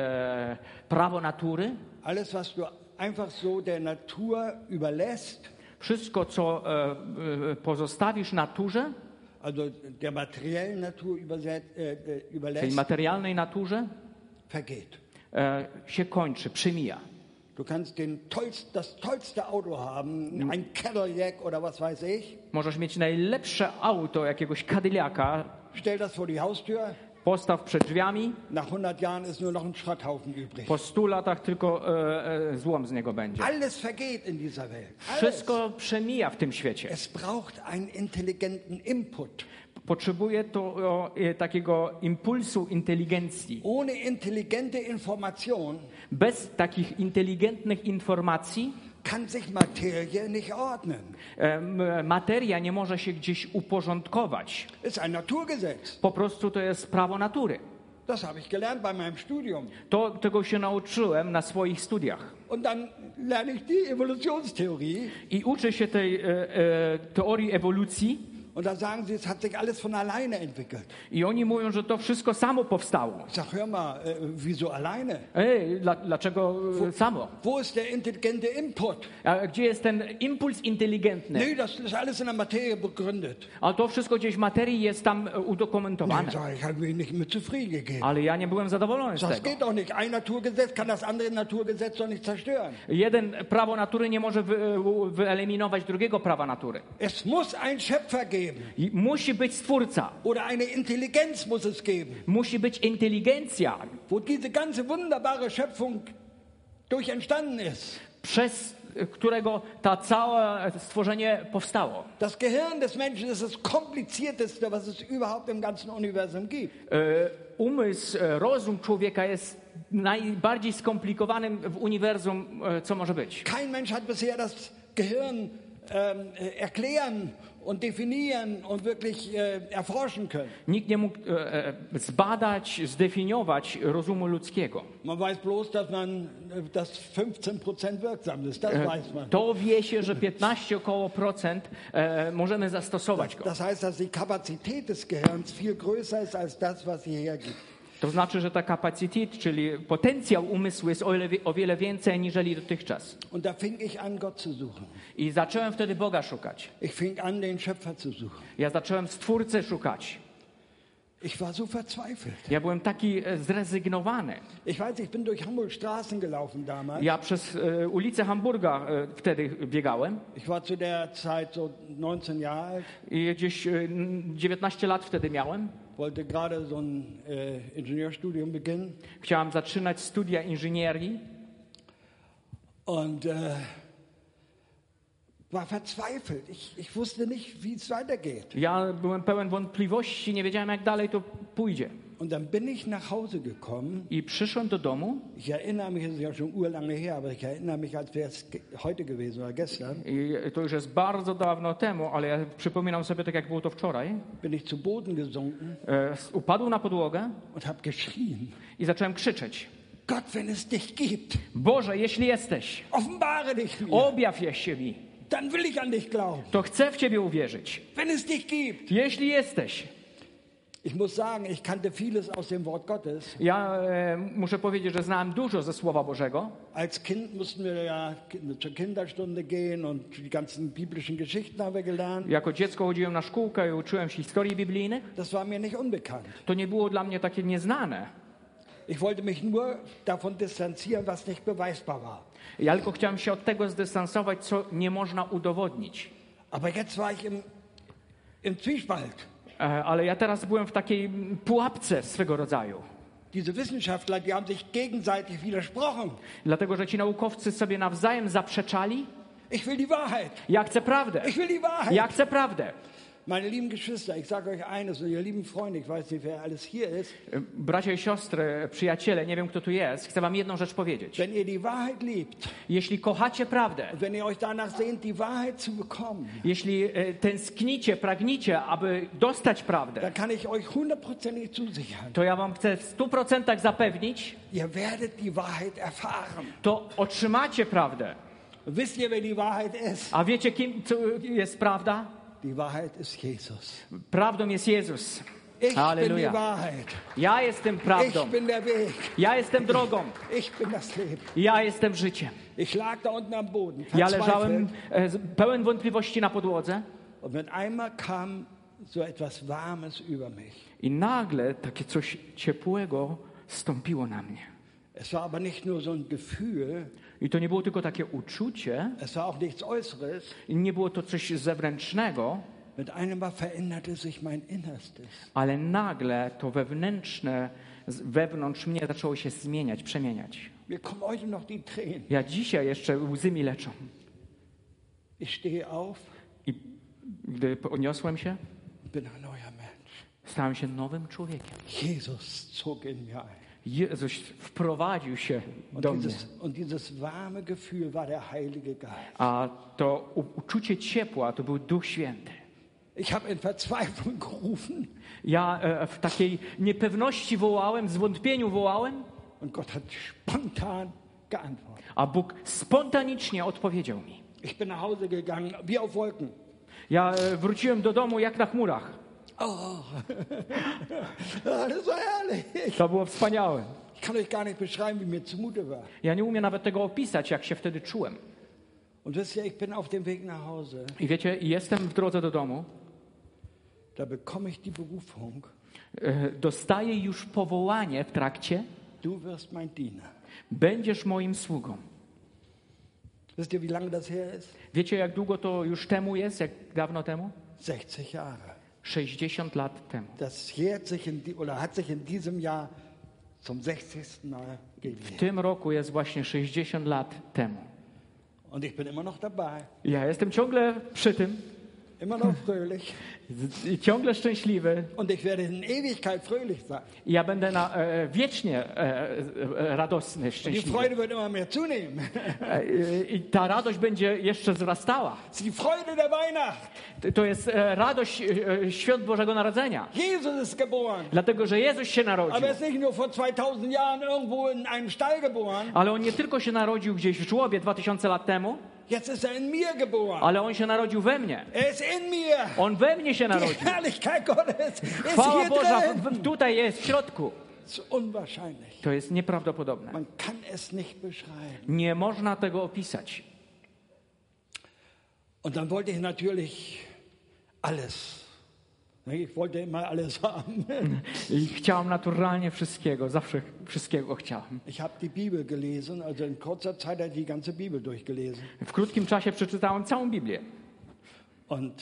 e, prawo natury. Alles, was du einfach so der Natur überlässt. Wszystko, co e, e, pozostawisz naturze. Also der materiellen Natur überlässt. Äh, überlässt tej materialnej naturze. Vergeht. E, się kończy, przemija. Du kannst den tollst, das tollste Auto haben, ein Cadillac oder was weiß ich. Możesz mieć najlepsze auto, jakiegoś Cadillaca. Stell das vor die Haustür. Postaw przed drzwiami. Nach hundert Jahren ist nur noch ein Schrotthaufen übrig. Po stu latach tylko e, e, złom z niego będzie. Alles vergeht in dieser Welt. Alles. Wszystko przemija w tym świecie. Es braucht einen intelligenten Input. Potrzebuje to o, e, takiego impulsu inteligencji. Ohne intelligente Information Bez takich inteligentnych informacji kann sich Materie nicht ordnen. e, materia nie może się gdzieś uporządkować. Ist ein Naturgesetz. Po prostu to jest prawo natury. Das habe ich gelernt bei meinem Studium. To, tego się nauczyłem na swoich studiach. Und dann lerne ich die Evolutionstheorie. I uczę się tej e, e, teorii ewolucji. Und da sagen sie, es hat sich alles von alleine entwickelt. I oni mówią, że to wszystko samo powstało. Ich sag, hör mal, äh, wieso alleine? Ej, dla, dlaczego e, samo? Wo ist der intelligente Input? A gdzie jest ten impuls inteligentny? Nee, das ist alles in der Materie begründet. A to wszystko gdzieś w materii jest tam e, udokumentowane. Nee, sag ich, habe mich nicht mit zufrieden gegeben. Ale ja nie byłem zadowolony z Das tego. geht doch nicht. Ein Naturgesetz kann das andere Naturgesetz doch nicht zerstören. Jeden prawo natury nie może wy, wyeliminować drugiego prawa natury. Es muss einen Schöpfer geben. I musi być stwórca. Oder eine Intelligenz muss es geben. Musi być inteligencja, Wo diese ganze wunderbare Schöpfung durch entstanden ist. przez którego ta całe stworzenie powstało. Das Gehirn des Menschen ist das komplizierteste, was es überhaupt im ganzen Universum gibt. E, umysł, e, rozum człowieka jest najbardziej skomplikowanym w uniwersum, e, co może być. Kein Mensch hat bisher das Gehirn ähm, erklären und definieren und wirklich äh, erforschen können. Nikt nie mógł e, e, zbadać, zdefiniować rozumu ludzkiego. Man weiß bloß, dass man dass fünfzehn Prozent wirksam ist. Das weiß man. To wie się, że piętnaście około procent e, możemy zastosować go. Das heißt, dass die Kapazität des Gehirns viel größer ist als das, was hier hergibt. To znaczy, że ta kapacitet, czyli potencjał umysłu jest o wiele, o wiele więcej niżeli dotychczas. Und da fing ich an, Gott zu suchen. I zacząłem wtedy Boga szukać. Ich fing an, den Schöpfer zu suchen. Ja zacząłem Stwórcę szukać. Ich war so verzweifelt. Ja byłem taki e, zrezygnowany. Ich weiß, ich bin durch Hamburg Straßen gelaufen damals. Ja przez e, ulicę Hamburga e, wtedy biegałem. Ich war zu der Zeit so neunzehn Jahre alt. I gdzieś e, dziewiętnaście lat wtedy miałem. Wollte gerade so ein äh, Ingenieurstudium beginnen. Chciałem zaczynać studia inżynierii. Und äh, war verzweifelt. Ich, ich wusste nicht, wie es weitergeht. Ja byłem pełen wątpliwości, nie wiedziałem jak dalej to pójdzie. Und dann bin ich nach Hause gekommen. I przyszłem do domu. Ich erinnere mich, es ist ja schon urlange her, aber ich erinnere mich, als wäre es heute gewesen oder gestern. I to już jest bardzo dawno temu, ale ja przypominam sobie tak, jak było to wczoraj. Bin ich zu Boden gesunken E, upadł na podłogę und habe geschrien. i zacząłem krzyczeć. Gott, wenn es dich gibt, Boże, jeśli jesteś, offenbare dich mir. objaw się mi. Dann will ich an dich glauben. To chcę w Ciebie uwierzyć. Wenn es dich gibt. Jeśli jesteś. Ich muss sagen, ich kannte vieles aus dem Wort Gottes. Ja e, muszę powiedzieć, że znałem dużo ze Słowa Bożego. Als Kind mussten wir ja zur Kinderstunde gehen und die ganzen biblischen Geschichten haben wir gelernt. Jako dziecko chodziłem na szkółkę i uczyłem się historii biblijnych. Das war mir nicht unbekannt. To nie było dla mnie takie nieznane. Ich wollte mich nur davon distanzieren, was nicht beweisbar war. Ja tylko chciałem się od tego zdystansować, co nie można udowodnić. Aber jetzt war ich im, im Zwiespalt. E, ale ja teraz byłem w takiej pułapce swego rodzaju. diese Wissenschaftler, die haben sich gegenseitig widersprochen. Dlatego, że ci naukowcy sobie nawzajem zaprzeczali. Ich will die Wahrheit. Ja chcę prawdę. Ich will die Wahrheit. Ja chcę prawdę. Meine lieben Geschwister, ich sage euch eines und ihr lieben Freunde, ich weiß nicht, wer alles hier ist. Bracia i siostry, przyjaciele, nie wiem kto tu jest, chcę wam jedną rzecz powiedzieć. Wenn ihr die Wahrheit liebt, Jeśli kochacie prawdę, wenn ihr euch danach sehnt, die Wahrheit zu bekommen, jeśli e, tęsknicie, pragnicie, aby dostać prawdę, dann kann ich euch hundertprozentig zusichern, to ja wam chcę w stu procentach zapewnić, ihr werdet die Wahrheit erfahren. to otrzymacie prawdę. Wisst ihr, wer die Wahrheit ist? A wiecie, kim co jest prawda? Die Wahrheit ist Jesus. Prawdą jest Jezus. Ich bin die Halleluja. Wahrheit. Ja jestem prawdą. Ich bin der Weg. Ja jestem drogą. Ich bin das Leben. Ja jestem życiem. Ich lag da unten am Boden, Ja leżałem verzweifelt. e, pełen wątpliwości na podłodze Und mit einmal kam so etwas Warmes über mich. i nagle takie coś ciepłego stąpiło na mnie. Es war aber nicht nur so ein Gefühl, I to nie było tylko takie uczucie, es war auch nichts Äußeres. i nie było to coś zewnętrznego, Mit einem Mal veränderte sich mein Innerstes. ale nagle to wewnętrzne z- wewnątrz mnie zaczęło się zmieniać, przemieniać. Mir kommen heute noch die Tränen. Ja dzisiaj jeszcze łzy mi leczą. Ich stehe auf, I gdy podniosłem się, bin ein neuer Mensch. stałem się nowym człowiekiem. Jesus zog in mir ein. Jezus wprowadził się do Und mnie. dieses, und dieses warme Gefühl war der Heilige Geist. A to u- uczucie ciepła to był Duch Święty. Ich habe in Verzweiflung gerufen Ja e, w takiej niepewności wołałem, zwątpieniu wołałem, und Gott hat spontan geantwortet. a Bóg spontanicznie odpowiedział mi. Ich bin nach Hause gegangen, wie auf Wolken. Ja e, wróciłem do domu jak na chmurach. Oh, das war herrlich. To było wspaniałe. Ich kann euch gar nicht beschreiben, wie mir zumute war. Ja nie umiem nawet tego opisać, jak się wtedy czułem. Und wisst ihr, ich bin auf dem Weg nach Hause. I wiecie, jestem w drodze do domu, Da bekomme ich die Berufung. e, dostaję już powołanie w trakcie, Du wirst mein Diener. będziesz moim sługą. Wisst ihr, wie lange das her ist? Wiecie, jak długo to już temu jest, jak dawno temu? sechzig Jahre. sześćdziesiąt lat temu. Das jährt sich in die, oder hat sich in diesem Jahr zum sechzigsten Mal W gejährt. tym roku jest właśnie sześćdziesiąt lat temu. Und ich bin immer noch dabei. Ja jestem ciągle przy tym, Immer noch fröhlich. z- ciągle szczęśliwy. Und ich werde in Ewigkeit fröhlich sein. I ja będę na, e, wiecznie e, e, radosny, Und die szczęśliwy. Freude wird immer mehr zunehmen. E, e, I ta radość będzie jeszcze wzrastała. Es ist die Freude der Weihnacht. To jest e, radość e, świąt Bożego Narodzenia. Jesus ist geboren. Dlatego, że Jezus się narodził. Aber er ist nicht nur vor zweitausend Jahren irgendwo in einem Stall geboren. Ale On nie tylko się narodził gdzieś w żłobie dwa tysiące lat temu, Jetzt ist er in mir geboren. ale On się narodził we mnie. Er ist in mir. On we mnie się Die narodził. Herrlichkeit Gottes ist Chwała hier Boża drin. w- tutaj jest, w środku. Das ist unwahrscheinlich. To jest nieprawdopodobne. Man kann es nicht beschreiben. Nie można tego opisać. Und dann wollte ich natürlich alles. Ich wollte immer alles haben. I chciałam naturalnie wszystkiego, zawsze wszystkiego chciałam. Ich habe die Bibel gelesen, also in kurzer Zeit habe ich die ganze Bibel durchgelesen. W krótkim czasie przeczytałem całą Biblię. Und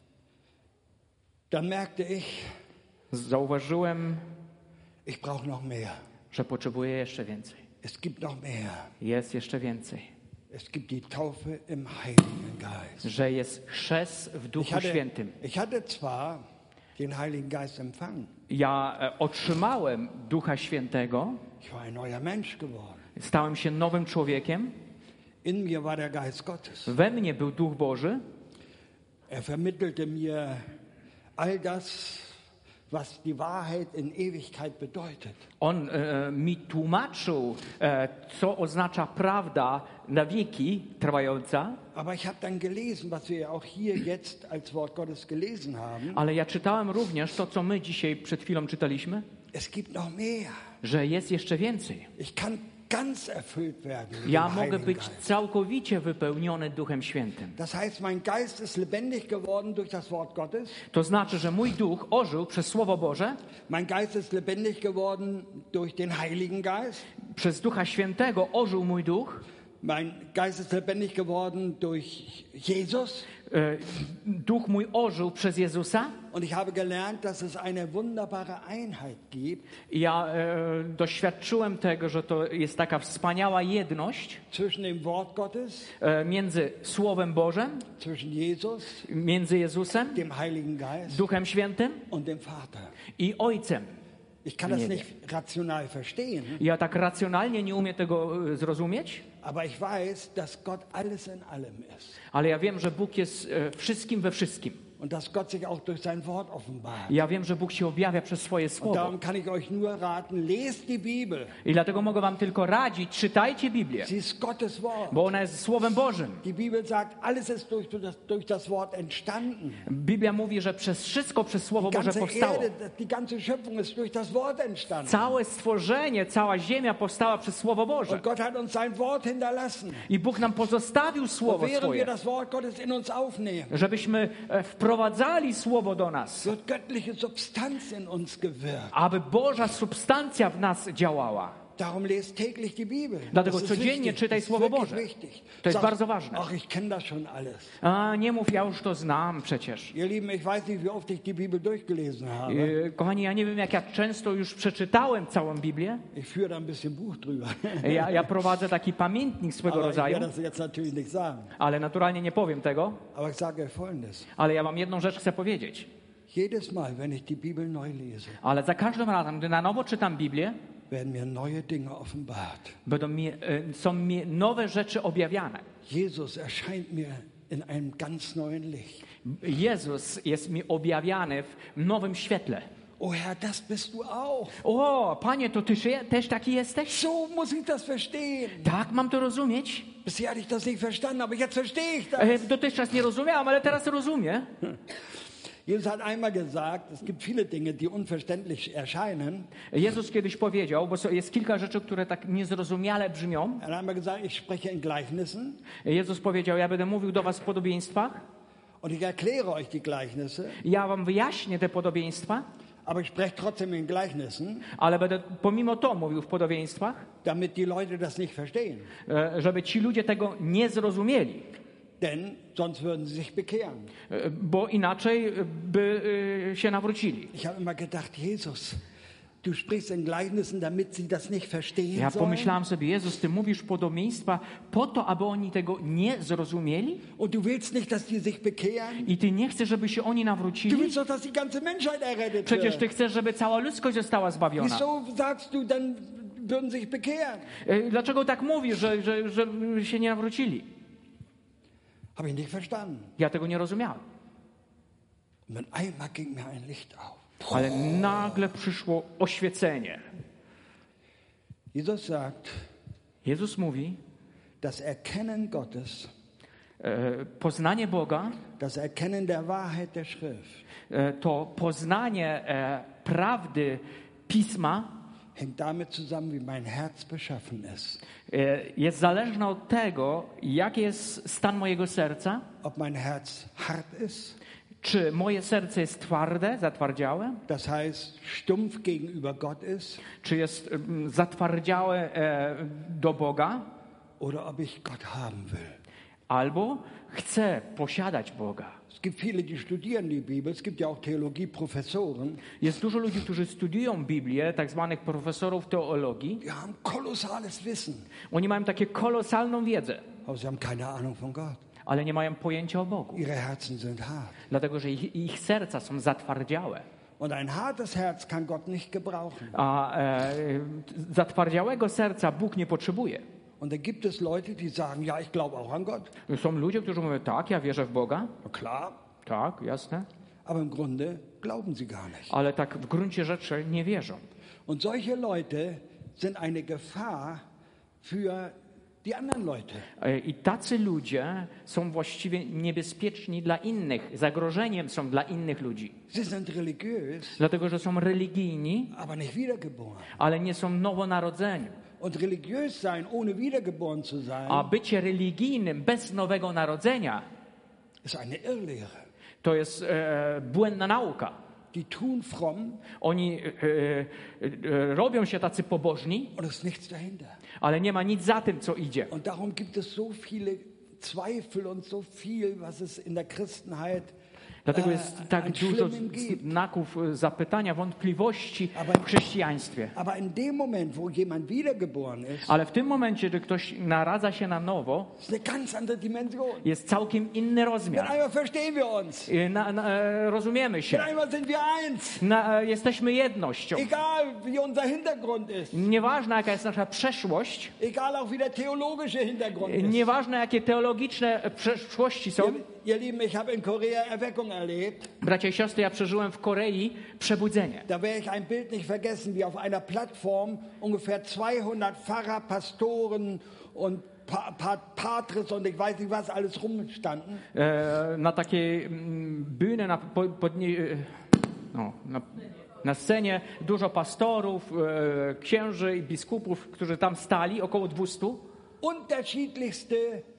dann merkte ich, Zauważyłem, ich brauche noch mehr. że potrzebuję jeszcze więcej. Es gibt noch mehr. Jest jeszcze więcej. Es gibt die Taufe im Heiligen Geist. Że jest chrzest w Ich Duchu hatte, Świętym. ich hatte zwar den Heiligen Geist empfangen. Ja e, otrzymałem Ducha Świętego, Ich war ein neuer Mensch geworden. stałem się nowym człowiekiem. In mir war der Geist Gottes. We mnie był Duch Boży. Er vermittelte mir all das, was die Wahrheit in Ewigkeit bedeutet. On e, mi tłumaczył, e, co oznacza prawda na wieki trwająca. Aber ich habe dann gelesen, was wir auch hier jetzt als Wort Gottes gelesen haben. Ale ja czytałem również to, co my dzisiaj przed chwilą czytaliśmy, Es gibt noch mehr. że jest jeszcze więcej. Ich kann ganz erfüllt werden. mit Ja dem mogę Heiligen być Geist. całkowicie wypełniony Duchem Świętym. Das heißt, mein Geist ist lebendig geworden durch das Wort Gottes. To znaczy, że mój duch ożył przez Słowo Boże, Mein Geist ist lebendig geworden durch den Heiligen Geist. przez Ducha Świętego ożył mój duch. Mein Geist ist lebendig geworden durch Jesus. E, Duch mój ożył przez Jezusa. Und ich habe gelernt, dass es eine wunderbare Einheit gibt I ja e, doświadczyłem tego, że to jest taka wspaniała jedność zwischen dem Wort Gottes, e, między Słowem Bożym, zwischen Jesus, między Jezusem, dem Heiligen Geist Duchem Świętym und dem Vater. i Ojcem. Ich kann das nicht rational verstehen, Ja tak racjonalnie nie umiem tego e, zrozumieć, aber ich weiß, dass Gott alles in allem ist ale ja wiem, że Bóg jest e, wszystkim we wszystkim. und dass Gott sich auch durch sein Wort offenbart. Ja wiem, że Bóg się objawia przez swoje Und Słowo. darum kann ich euch nur raten, lest die Bibel. I dlatego mogę wam tylko radzić, czytajcie Biblię, Sie ist Gottes Wort. bo ona jest Słowem Bożym. Die Bibel sagt, alles ist durch, durch, das, durch das Wort entstanden. Biblia mówi, że przez wszystko przez Słowo Die Boże ganze powstało. Erde, die ganze Schöpfung ist durch das Wort entstanden. Całe stworzenie, cała ziemia powstała przez Słowo Boże. Und Gott hat uns sein Wort hinterlassen. I Bóg nam pozostawił Und Słowo während wir swoje, das Wort Gottes in uns aufnehmen, żebyśmy e, wprowadzali Słowo do nas, wird göttliche Substanz in uns gewirkt. aby Boża substancja w nas działała. Darum lest täglich die Bibel. Dlatego Das ist codziennie wichtig. czytaj Das ist Słowo wirklich Boże. wichtig. To jest Sag, bardzo ważne. Ach, ich kenne das schon alles. A nie mów, ja już to znam przecież. Ihr Lieben, ich weiß nicht, wie oft ich die Bibel durchgelesen habe. E, Kochani, ja nie wiem, jak ja często już przeczytałem całą Biblię. Ich führe da ein bisschen Buch drüber. Ja, ja prowadzę taki pamiętnik swego Aber ich rodzaju, werde das jetzt natürlich nicht sagen. ale naturalnie nie powiem tego. Aber ich sage Folgendes. Ale ja wam jedną rzecz chcę powiedzieć. Jedes Mal, wenn ich die Bibel neu lese, Ale za każdym razem, gdy na nowo czytam Biblię, werden mir neue Dinge offenbart. będą mi, e, są mi nowe rzeczy objawiane. Jesus erscheint mir in einem ganz neuen Licht. Jezus jest mi objawiany w nowym świetle. Oh Herr, das bist du auch. O, Panie, to ty się- też taki jesteś? So muss ich das verstehen. Tak, mam to rozumieć? Bisher hatte ich das nicht verstanden, aber jetzt verstehe ich das. E, Dotychczas nie rozumiałam, ale teraz rozumiem. Jesus hat einmal gesagt, es gibt viele Dinge, die unverständlich erscheinen. Jezus kiedyś powiedział, bo so- jest kilka rzeczy, które tak niezrozumiale brzmią. Er hat einmal gesagt, ich spreche in Gleichnissen Jezus powiedział, ja będę mówił do was w podobieństwach. und ich erkläre euch die Gleichnisse, Ja wam wyjaśnię te podobieństwa, aber ich spreche trotzdem in Gleichnissen, ale będę pomimo to mówił w podobieństwach, damit die Leute das nicht verstehen. e, żeby ci ludzie tego nie zrozumieli. Denn sonst würden sie sich bekehren. E, Bo inaczej by e, się nawrócili. Ich habe immer gedacht, Jesus, du sprichst in Gleichnissen, damit sie das nicht verstehen Ja sollen. pomyślałem sobie, Jezus, Ty mówisz podobieństwa po to, aby oni tego nie zrozumieli? Und du willst nicht, dass die sich bekehren? I Ty nie chcesz, żeby się oni Du nawrócili? willst doch, dass die ganze Menschheit errettet Przecież Ty wird. chcesz, żeby cała ludzkość została zbawiona. Wieso sagst du, dann würden sich bekehren? E, Dlaczego tak mówisz, że, że, że się nie nawrócili? Habe ich nicht verstanden. Ja tego nie rozumiałem. Und mit einmal ging mir ein Licht auf. Ale nagle przyszło oświecenie. Jesus sagt, Jezus mówi, das Erkennen Gottes, e, poznanie Boga das Erkennen der Wahrheit der Schrift, e, to poznanie e, prawdy Pisma hängt damit zusammen, wie mein Herz beschaffen ist. e, jest zależne od tego, jaki jest stan mojego serca. Ob mein Herz hart ist, Czy moje serce jest twarde, zatwardziałe? das heißt stumpf gegenüber Gott ist, Czy jest mm, zatwardziałe e, do Boga? oder ob ich Gott haben will. Albo chcę posiadać Boga? Es gibt viele, die studieren die Bibel. Es gibt ja auch Theologieprofessoren. Jest dużo ludzi, którzy studiują Biblię, tak zwanych profesorów teologii. Die haben kolossales Wissen, Oni mają takie kolosalną wiedzę, aber sie haben keine Ahnung von Gott. ale nie mają pojęcia o Bogu, Ihre Herzen sind hart. dlatego że ich, ich serca są zatwardziałe. Und ein hartes Herz kann Gott nicht gebrauchen. A e, zatwardziałego serca Bóg nie potrzebuje. Und da gibt es Leute, die sagen, ja, ich glaube auch an Gott. Są ludzie, którzy mówią, tak, ja wierzę w Boga. Na klar, Tak, jasne. aber im Grunde glauben sie gar nicht. Ale tak w gruncie rzeczy nie wierzą. Und solche Leute sind eine Gefahr für die anderen Leute. E, I tacy ludzie są właściwie niebezpieczni dla innych, zagrożeniem są dla innych ludzi. Sie sind religiös, Dlatego, że są religijni, aber nicht wiedergeboren. ale nie są nowonarodzeni. Und religiös sein, ohne wiedergeboren zu sein, A bycie religijnym bez nowego narodzenia ist eine Irrlehre. to jest e, błędna nauka. Die tun fromm. Oni e, e, robią się tacy pobożni, Und es ist nichts dahinter. ale nie ma nic za tym, co idzie. Und darum gibt es so viele Zweifel und so viel, was es in der Christenheit Dlatego jest tak an dużo Schlimmem gibt. znaków zapytania, wątpliwości Aber- w chrześcijaństwie. Aber in dem Moment, wo jemand wiedergeboren ist, Ale w tym momencie, gdy ktoś naradza się na nowo, ist eine ganz andere Dimension. jest całkiem inny Mit rozmiar. einmal verstehen wir uns. I Na, na, e, rozumiemy Mit się. einmal sind wir eins. Na, e, jesteśmy jednością. Egal, wie unser Hintergrund ist. Nieważne, jaka jest nasza przeszłość, Egal auch, wie der theologische Hintergrund ist. nieważne, jakie teologiczne przeszłości są. Ihr, ihr Lieben, ich habe in Korea Erweckung erlebt. Bracia i siostry, ja przeżyłem w Korei przebudzenie. Da werde ich ein Bild nicht vergessen, wie auf einer Plattform ungefähr zweihundert Pfarrer, Pastoren und pa pa Patres und ich weiß nicht was alles rumstanden. E, na takiej mm, bühne, na, po, podnie, e, no, na, na scenie dużo pastorów, e, księży i biskupów, którzy tam stali, około dwustu, Unterschiedlichste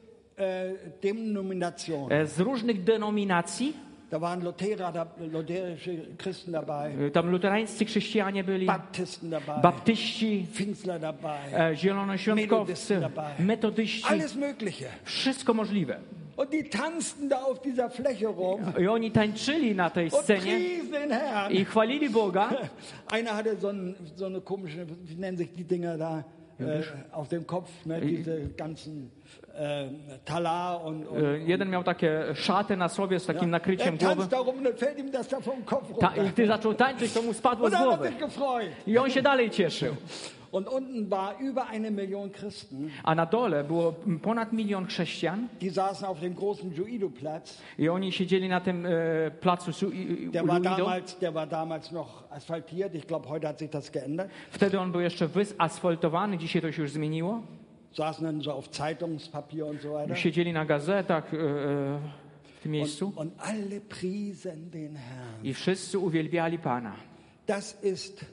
äh, Denominationen. e, z różnych denominacji. Da waren Lutherer, da, lutherische Christen dabei, E, tam luterańscy chrześcijanie byli, Baptisten dabei, baptyści, Pfingstler dabei, e, zielonoświątkowcy, Metodisten dabei. metodyści, alles Mögliche. wszystko możliwe. Und die tanzten da auf dieser Fläche rum I oni tańczyli na tej und scenie priesen den Herrn. i chwalili Boga. Einer hatte so, ein, so eine komische, wie nennen sich die Dinger da, äh, auf dem Kopf, ne, diese ganzen äh, Talar und, und E, Jeden miał takie szaty na sobie z takim nakryciem er głowy. tanzt da rum und dann fällt ihm das da vom Kopf Ta, runter. I gdy zaczął tańczyć, to mu spadło Und z er hat głowy. sich gefreut. I on się dalej cieszył. Und unten war über eine Million Christen, A na dole było ponad milion chrześcijan die saßen auf dem großen Juido-Platz. i oni siedzieli na tym e, placu Su- i- i- Der war, Luido. damals, der war damals noch asphaltiert. Ich glaube, heute hat sich das geändert. Wtedy on był jeszcze wyasfaltowany, dzisiaj to się już zmieniło. Saßen dann so auf Zeitungspapier und so weiter. Siedzieli na gazetach e, e, w tym miejscu Und, und alle priesen den Herrn. i wszyscy uwielbiali Pana. Das ist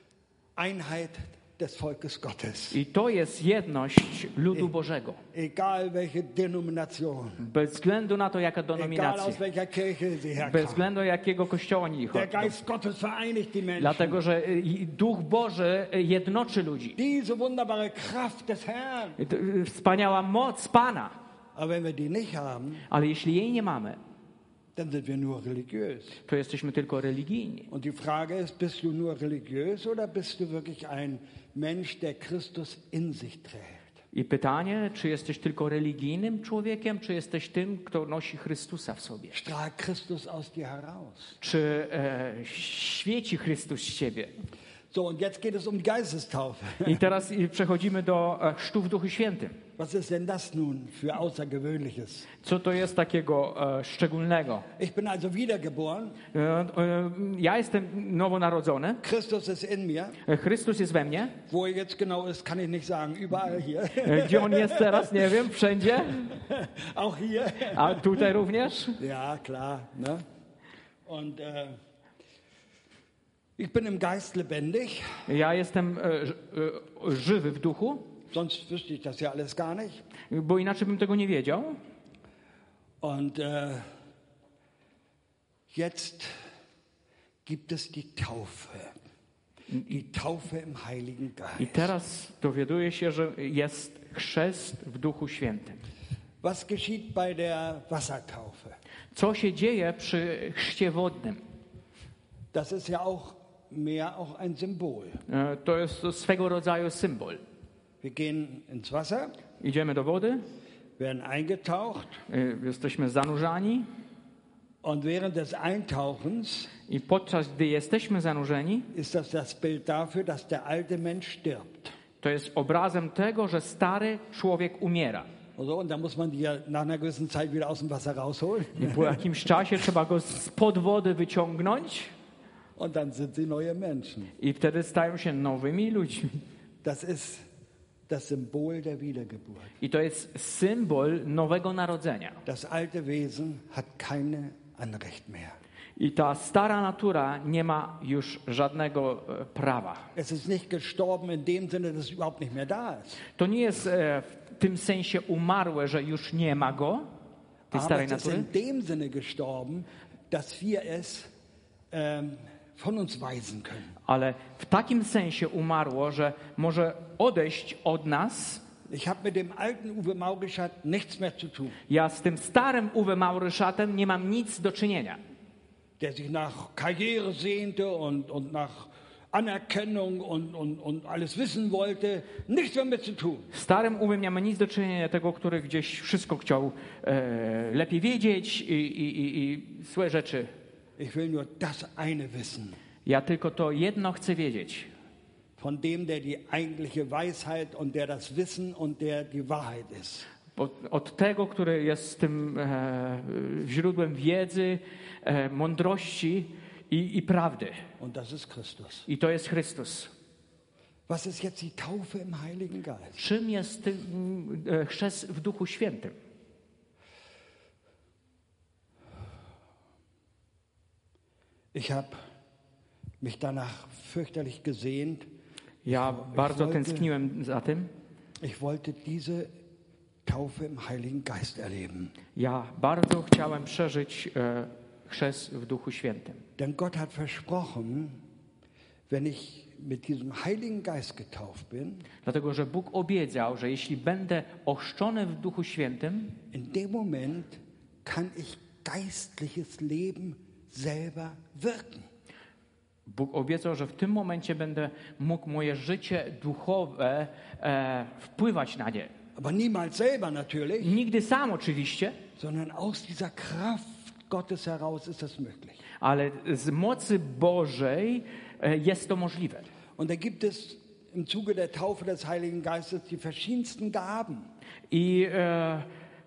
Einheit des Volkes Gottes. I to jest jedność ludu Bożego. Egal welche Denomination, Bez względu na to, jaka egal denominacja. aus welcher Kirche sie Bez herkommen. względu jakiego kościoła oni Der chodzą. Geist Gottes vereinigt die Menschen. Dlatego, że y, Duch Boży y, jednoczy ludzi. Diese wunderbare Kraft des Herrn. Y, to, y, Wspaniała moc Pana. Aber wenn wir die nicht haben, Ale jeśli jej nie mamy, dann sind wir nur religiös. to jesteśmy tylko religijni. Und die Frage ist, bist du nur religiös oder bist du wirklich ein Mensch, der Christus in sich trägt? I pytanie, czy jesteś tylko religijnym człowiekiem, czy jesteś tym, kto nosi Chrystusa w sobie? Strahlt Christus aus dir heraus? Czy e, świeci Chrystus z ciebie? So, und jetzt geht es um die Geistestaufe. I teraz y, przechodzimy do e, chrztu w Duchu Świętym. Was ist denn das nun für Außergewöhnliches? Co to jest takiego e, szczególnego? Ich bin also wiedergeboren. E, e, ja jestem nowonarodzony. Christus ist in mir. E, Chrystus jest we mnie. Wo er jetzt genau ist, kann ich nicht sagen. Überall hier. E, Gdzie on jest teraz, nie wiem, wszędzie. Auch hier. A tutaj również. Ja, klar. Ne? Und äh, ich bin im Geist lebendig. Ja jestem e, ż- e, żywy w duchu, Sonst wüsste ich das ja alles gar nicht. bo inaczej bym tego nie wiedział. Und äh, jetzt gibt es die Taufe. Die Taufe im Heiligen I Geist. teraz dowiaduję się, że jest chrzest w Duchu Świętym. Was geschieht bei der Wassertaufe? Co się dzieje przy chrzcie wodnym? Das ist ja auch mehr auch ein Symbol. E, To jest swego rodzaju symbol. Wir gehen ins Wasser, Idziemy do wody, werden eingetaucht e, jesteśmy zanurzani und während des Eintauchens i podczas gdy jesteśmy zanurzeni, ist das das Bild dafür, dass der alte Mensch stirbt. to jest obrazem tego, że stary człowiek umiera. Also, und da muss man die ja nach einer gewissen Zeit wieder aus dem Wasser rausholen. I po jakimś czasie trzeba go spod wody wyciągnąć Und dann sind sie neue Menschen. i wtedy stają się nowymi ludźmi. Das ist das Symbol der Wiedergeburt. I to jest symbol nowego narodzenia. Das alte Wesen hat keine Anrecht mehr. I ta stara natura nie ma już żadnego e, prawa. Es ist nicht gestorben in dem Sinne, dass es überhaupt nicht mehr da ist. To nie jest e, w tym sensie umarłe, że już nie ma go, tej Aber starej es ist natury, in dem Sinne gestorben, dass wir es ähm, von uns weisen können. Ale w takim sensie umarło, że może odejść od nas. Ich habe mit dem alten Uwe Maurischat nichts mehr zu tun. Ja z tym starym Uwe Mauryszatem nie mam nic do czynienia. Der sich nach Karriere sehnte und, und nach Anerkennung und, und, und alles wissen wollte, nichts mehr mit zu tun. Starym Uwem nie ma nic do czynienia tego, który gdzieś wszystko chciał e, lepiej wiedzieć i, i, i, i złe rzeczy. Ich will nur das eine wissen. Ja tylko to jedno chcę wiedzieć. Von dem, der die eigentliche Weisheit und der das Wissen und der die Wahrheit ist. Od, od tego, który jest tym e, źródłem wiedzy, e, mądrości i, i prawdy. Und das ist Christus. I to jest Chrystus. Was ist jetzt die Taufe im Heiligen Geist? Czym jest tym, e, chrzest w Duchu Świętym? Ich habe mich danach fürchterlich gesehnt. Ja bardzo wollte- tęskniłem za tym. Ich wollte diese Taufe im Heiligen Geist erleben. Ja bardzo chciałem przeżyć e, chrzest w Duchu Świętym. Denn Gott hat versprochen, wenn ich mit diesem Heiligen Geist getauft bin, Dlatego, że Bóg obiecał, że jeśli będę ochrzczony w Duchu Świętym, in dem Moment kann ich geistliches Leben selber wirken. Bóg obiecał, że w tym momencie będę mógł moje życie duchowe e, wpływać na nie. Aber niemals selber natürlich, Nigdy sam oczywiście, sondern aus dieser Kraft Gottes heraus ist das möglich. ale z mocy Bożej e, jest to możliwe. Und da gibt es im Zuge der Taufe des Heiligen Geistes die verschiedensten Gaben. I e,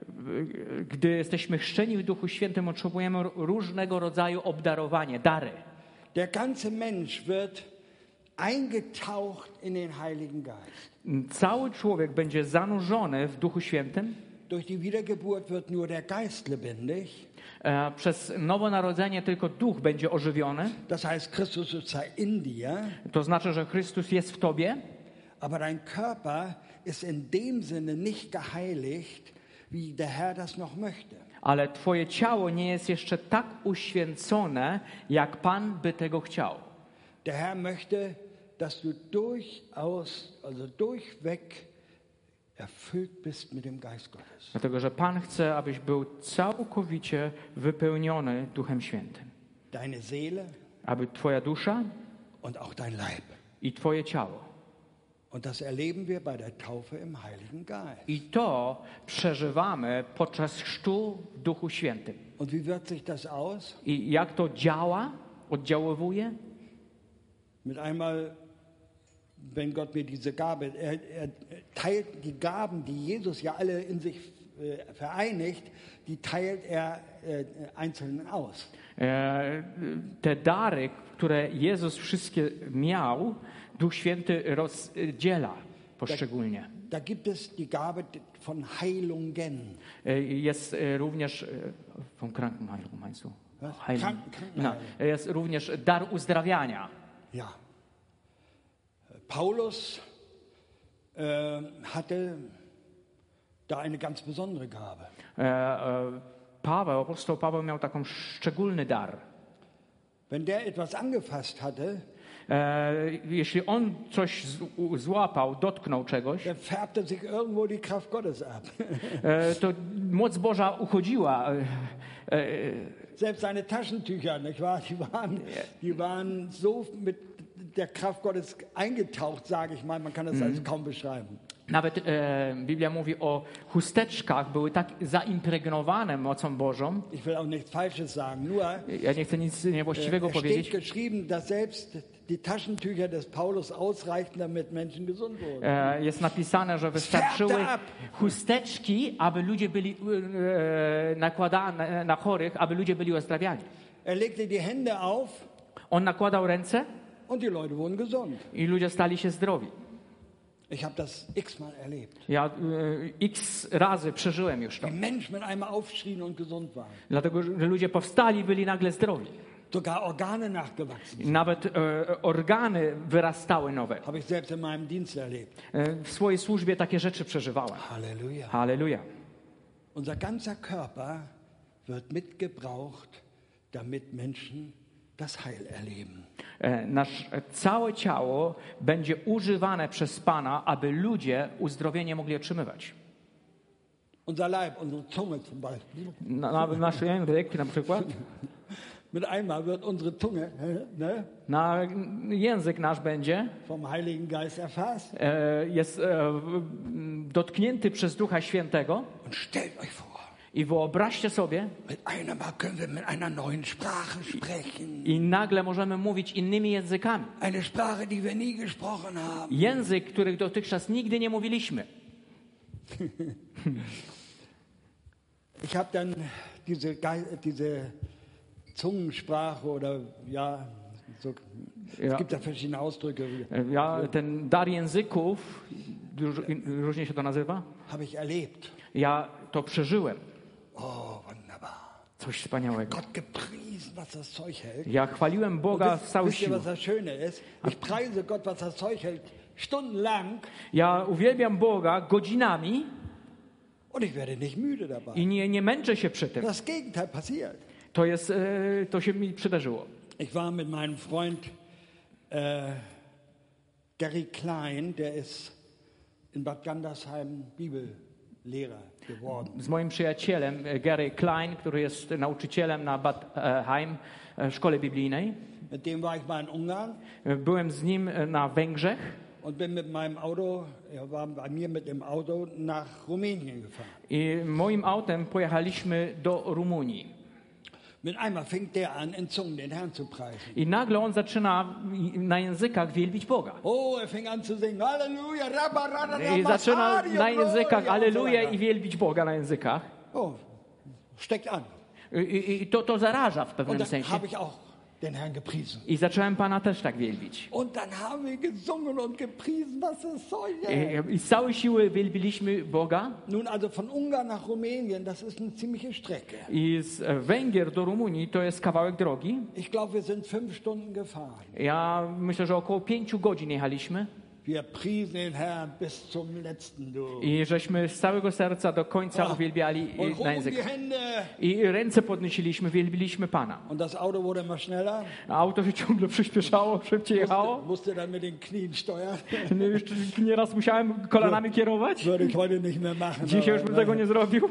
gdy jesteśmy chrzczeni w Duchu Świętym, otrzymujemy różnego rodzaju obdarowanie, dary. Der ganze Mensch wird eingetaucht in den Heiligen Geist. Cały człowiek będzie zanurzony w Duchu Świętym. Durch die Wiedergeburt wird nur der Geist lebendig. E, Przez nowonarodzenie tylko Duch będzie ożywiony. Das heißt, Christus ist zwar in dir, To znaczy, że Chrystus jest w tobie, aber dein Körper ist in dem Sinne nicht geheiligt, wie der Herr das noch möchte. ale twoje ciało nie jest jeszcze tak uświęcone, jak Pan by tego chciał. Der Herr möchte, dass du durchaus, also durchweg erfüllt bist mit dem Geist Gottes. Dlatego, że Pan chce, abyś był całkowicie wypełniony Duchem Świętym. Deine Seele Aby twoja dusza und auch dein Leib. i twoje ciało. Und das erleben wir bei der Taufe im Heiligen Geist. I to przeżywamy podczas chrztu w Duchu Świętym. Und wie wirkt sich das aus? I jak to działa, oddziaływuje? Mit einmal, wenn Gott mir diese Gabe, er, er teilt die Gaben, die Jesus ja alle in sich äh, vereinigt, die teilt er äh, einzeln aus. E, te dary, które Jezus wszystkie miał, Duch Święty rozdziela poszczególnie. Da gibt es die Gabe von Heilungen. E, Jest e, również e, von Krankenheilung, meinst du? Was? Heilung. Krank- No, Krankenheilung. jest również dar uzdrawiania. Ja. Paulus äh, hatte da eine ganz besondere Gabe. E, e, Paweł, apostoł Paweł miał taką szczególny dar. Wenn der etwas angefasst hatte, E, jeśli on coś z, u, złapał, dotknął czegoś, dann färbte sich irgendwo die Kraft Gottes ab. e, to moc Boża uchodziła. E, e, Selbst seine Taschentücher, nicht wahr? Die waren, die waren so mit der Kraft Gottes eingetaucht, sage ich mal. Man kann das also kaum beschreiben. Nawet e, Biblia mówi o chusteczkach, były tak zaimpregnowane mocą Bożą. Ich will auch nichts Falsches sagen, nur Ja nie chcę nic niewłaściwego es steht powiedzieć. geschrieben, dass selbst die Taschentücher des Paulus ausreichten, damit Menschen gesund wurden. E, jest napisane, że wystarczyły chusteczki, aby ludzie byli e, nakładane na chorych, aby ludzie byli uzdrawiani. Er legte die Hände auf On nakładał ręce und die Leute wurden gesund. i ludzie stali się zdrowi. Ich habe das x-mal erlebt. Ja e, x razy przeżyłem już to. Wie Menschen mit einmal aufschrien und gesund waren. Dlatego, że ludzie powstali i byli nagle zdrowi. Sogar Organe nachgewachsen. Nawet e, organy wyrastały nowe. Habe ich selbst in meinem Dienst erlebt. E, w swojej służbie takie rzeczy przeżywałem. Halleluja. Halleluja. Unser ganzer Körper wird mitgebraucht, damit Menschen das Heil erleben. E, Nasz całe ciało będzie używane przez Pana, aby ludzie uzdrowienie mogli otrzymywać. Unser Leib, unsere Zunge zum Beispiel. Na, na, nasz język na przykład. Mit einmal wird unsere Zunge ne, Na język nasz będzie vom Heiligen Geist erfasst. e, jest e, dotknięty przez Ducha Świętego. Und stellt euch vor, I wyobraźcie sobie, mit einmal können wir mit einer neuen Sprache sprechen. i nagle możemy mówić innymi językami. Eine Sprache, die wir nie gesprochen haben. Język, których dotychczas nigdy nie mówiliśmy. Ich habe dann diese, Ge- diese Zungensprache oder ja, so, Ja. es gibt da verschiedene Ausdrücke, Ja, ten dar języków, róż- różnie się to nazywa, habe ich erlebt. ja to przeżyłem. Oh, wunderbar. Coś wspaniałego. Gott gepriesen, was das Zeug hält. Ja chwaliłem Boga z Wisst, całej wisst ihr, siły. was das Schöne ist? Ich preise Gott, was das Zeug hält, stundenlang Ja uwielbiam Boga godzinami und ich werde nicht müde dabei. i nie, nie męczę się przy tym. Das Gegenteil passiert. To jest, e, to się mi przydarzyło. Ich war mit meinem Freund äh, Gary Klein, der ist in Bad Gandersheim Bibellehrer geworden. Z moim przyjacielem e, Gary Klein, który jest nauczycielem na Bad e, Heim, e, szkole biblijnej. Mit dem war ich mal in Ungarn E, Byłem z nim e, na Węgrzech und bin mit meinem Auto, er war bei mir mit dem Auto nach Rumänien gefahren. i moim autem pojechaliśmy do Rumunii. Mit einmal fängt der an, in Zungen den Herrn zu preisen. I nagle on zaczyna na językach wielbić Boga. Oh, er fing an zu singen, Halleluja, Rabba, Rabba, I zaczyna na językach Gloria, Alleluja und so i wielbić Boga na językach. weiter. Oh, steckt an. I, i, i to, to zaraża w Und pewnym dann sensie. habe ich auch den Herrn gepriesen. I zacząłem Pana też tak wielbić. Und dann haben wir gesungen und gepriesen, was das Zeug I, hält. I z całej siły wielbiliśmy Boga. Nun, also von Ungarn nach Rumänien, das ist eine ziemliche Strecke. I z e, Węgier do Rumunii to jest kawałek drogi. Ich glaube, wir sind fünf Stunden gefahren. Ja myślę, że około pięciu godzin jechaliśmy. Wir priesen den Herrn bis zum letzten, du. I żeśmy z całego serca do końca uwielbiali Und i- na hoben die język. Hände. I ręce podnosiliśmy, wielbiliśmy Pana. Und das Auto wurde immer schneller. A auto się ciągle przyspieszało, szybciej jechało. Musste, musste dann mit den Knien steuern. No, Jeszcze nieraz musiałem kolanami kierować. Würde ich heute nicht mehr machen. Dzisiaj już bym tego nie zrobił.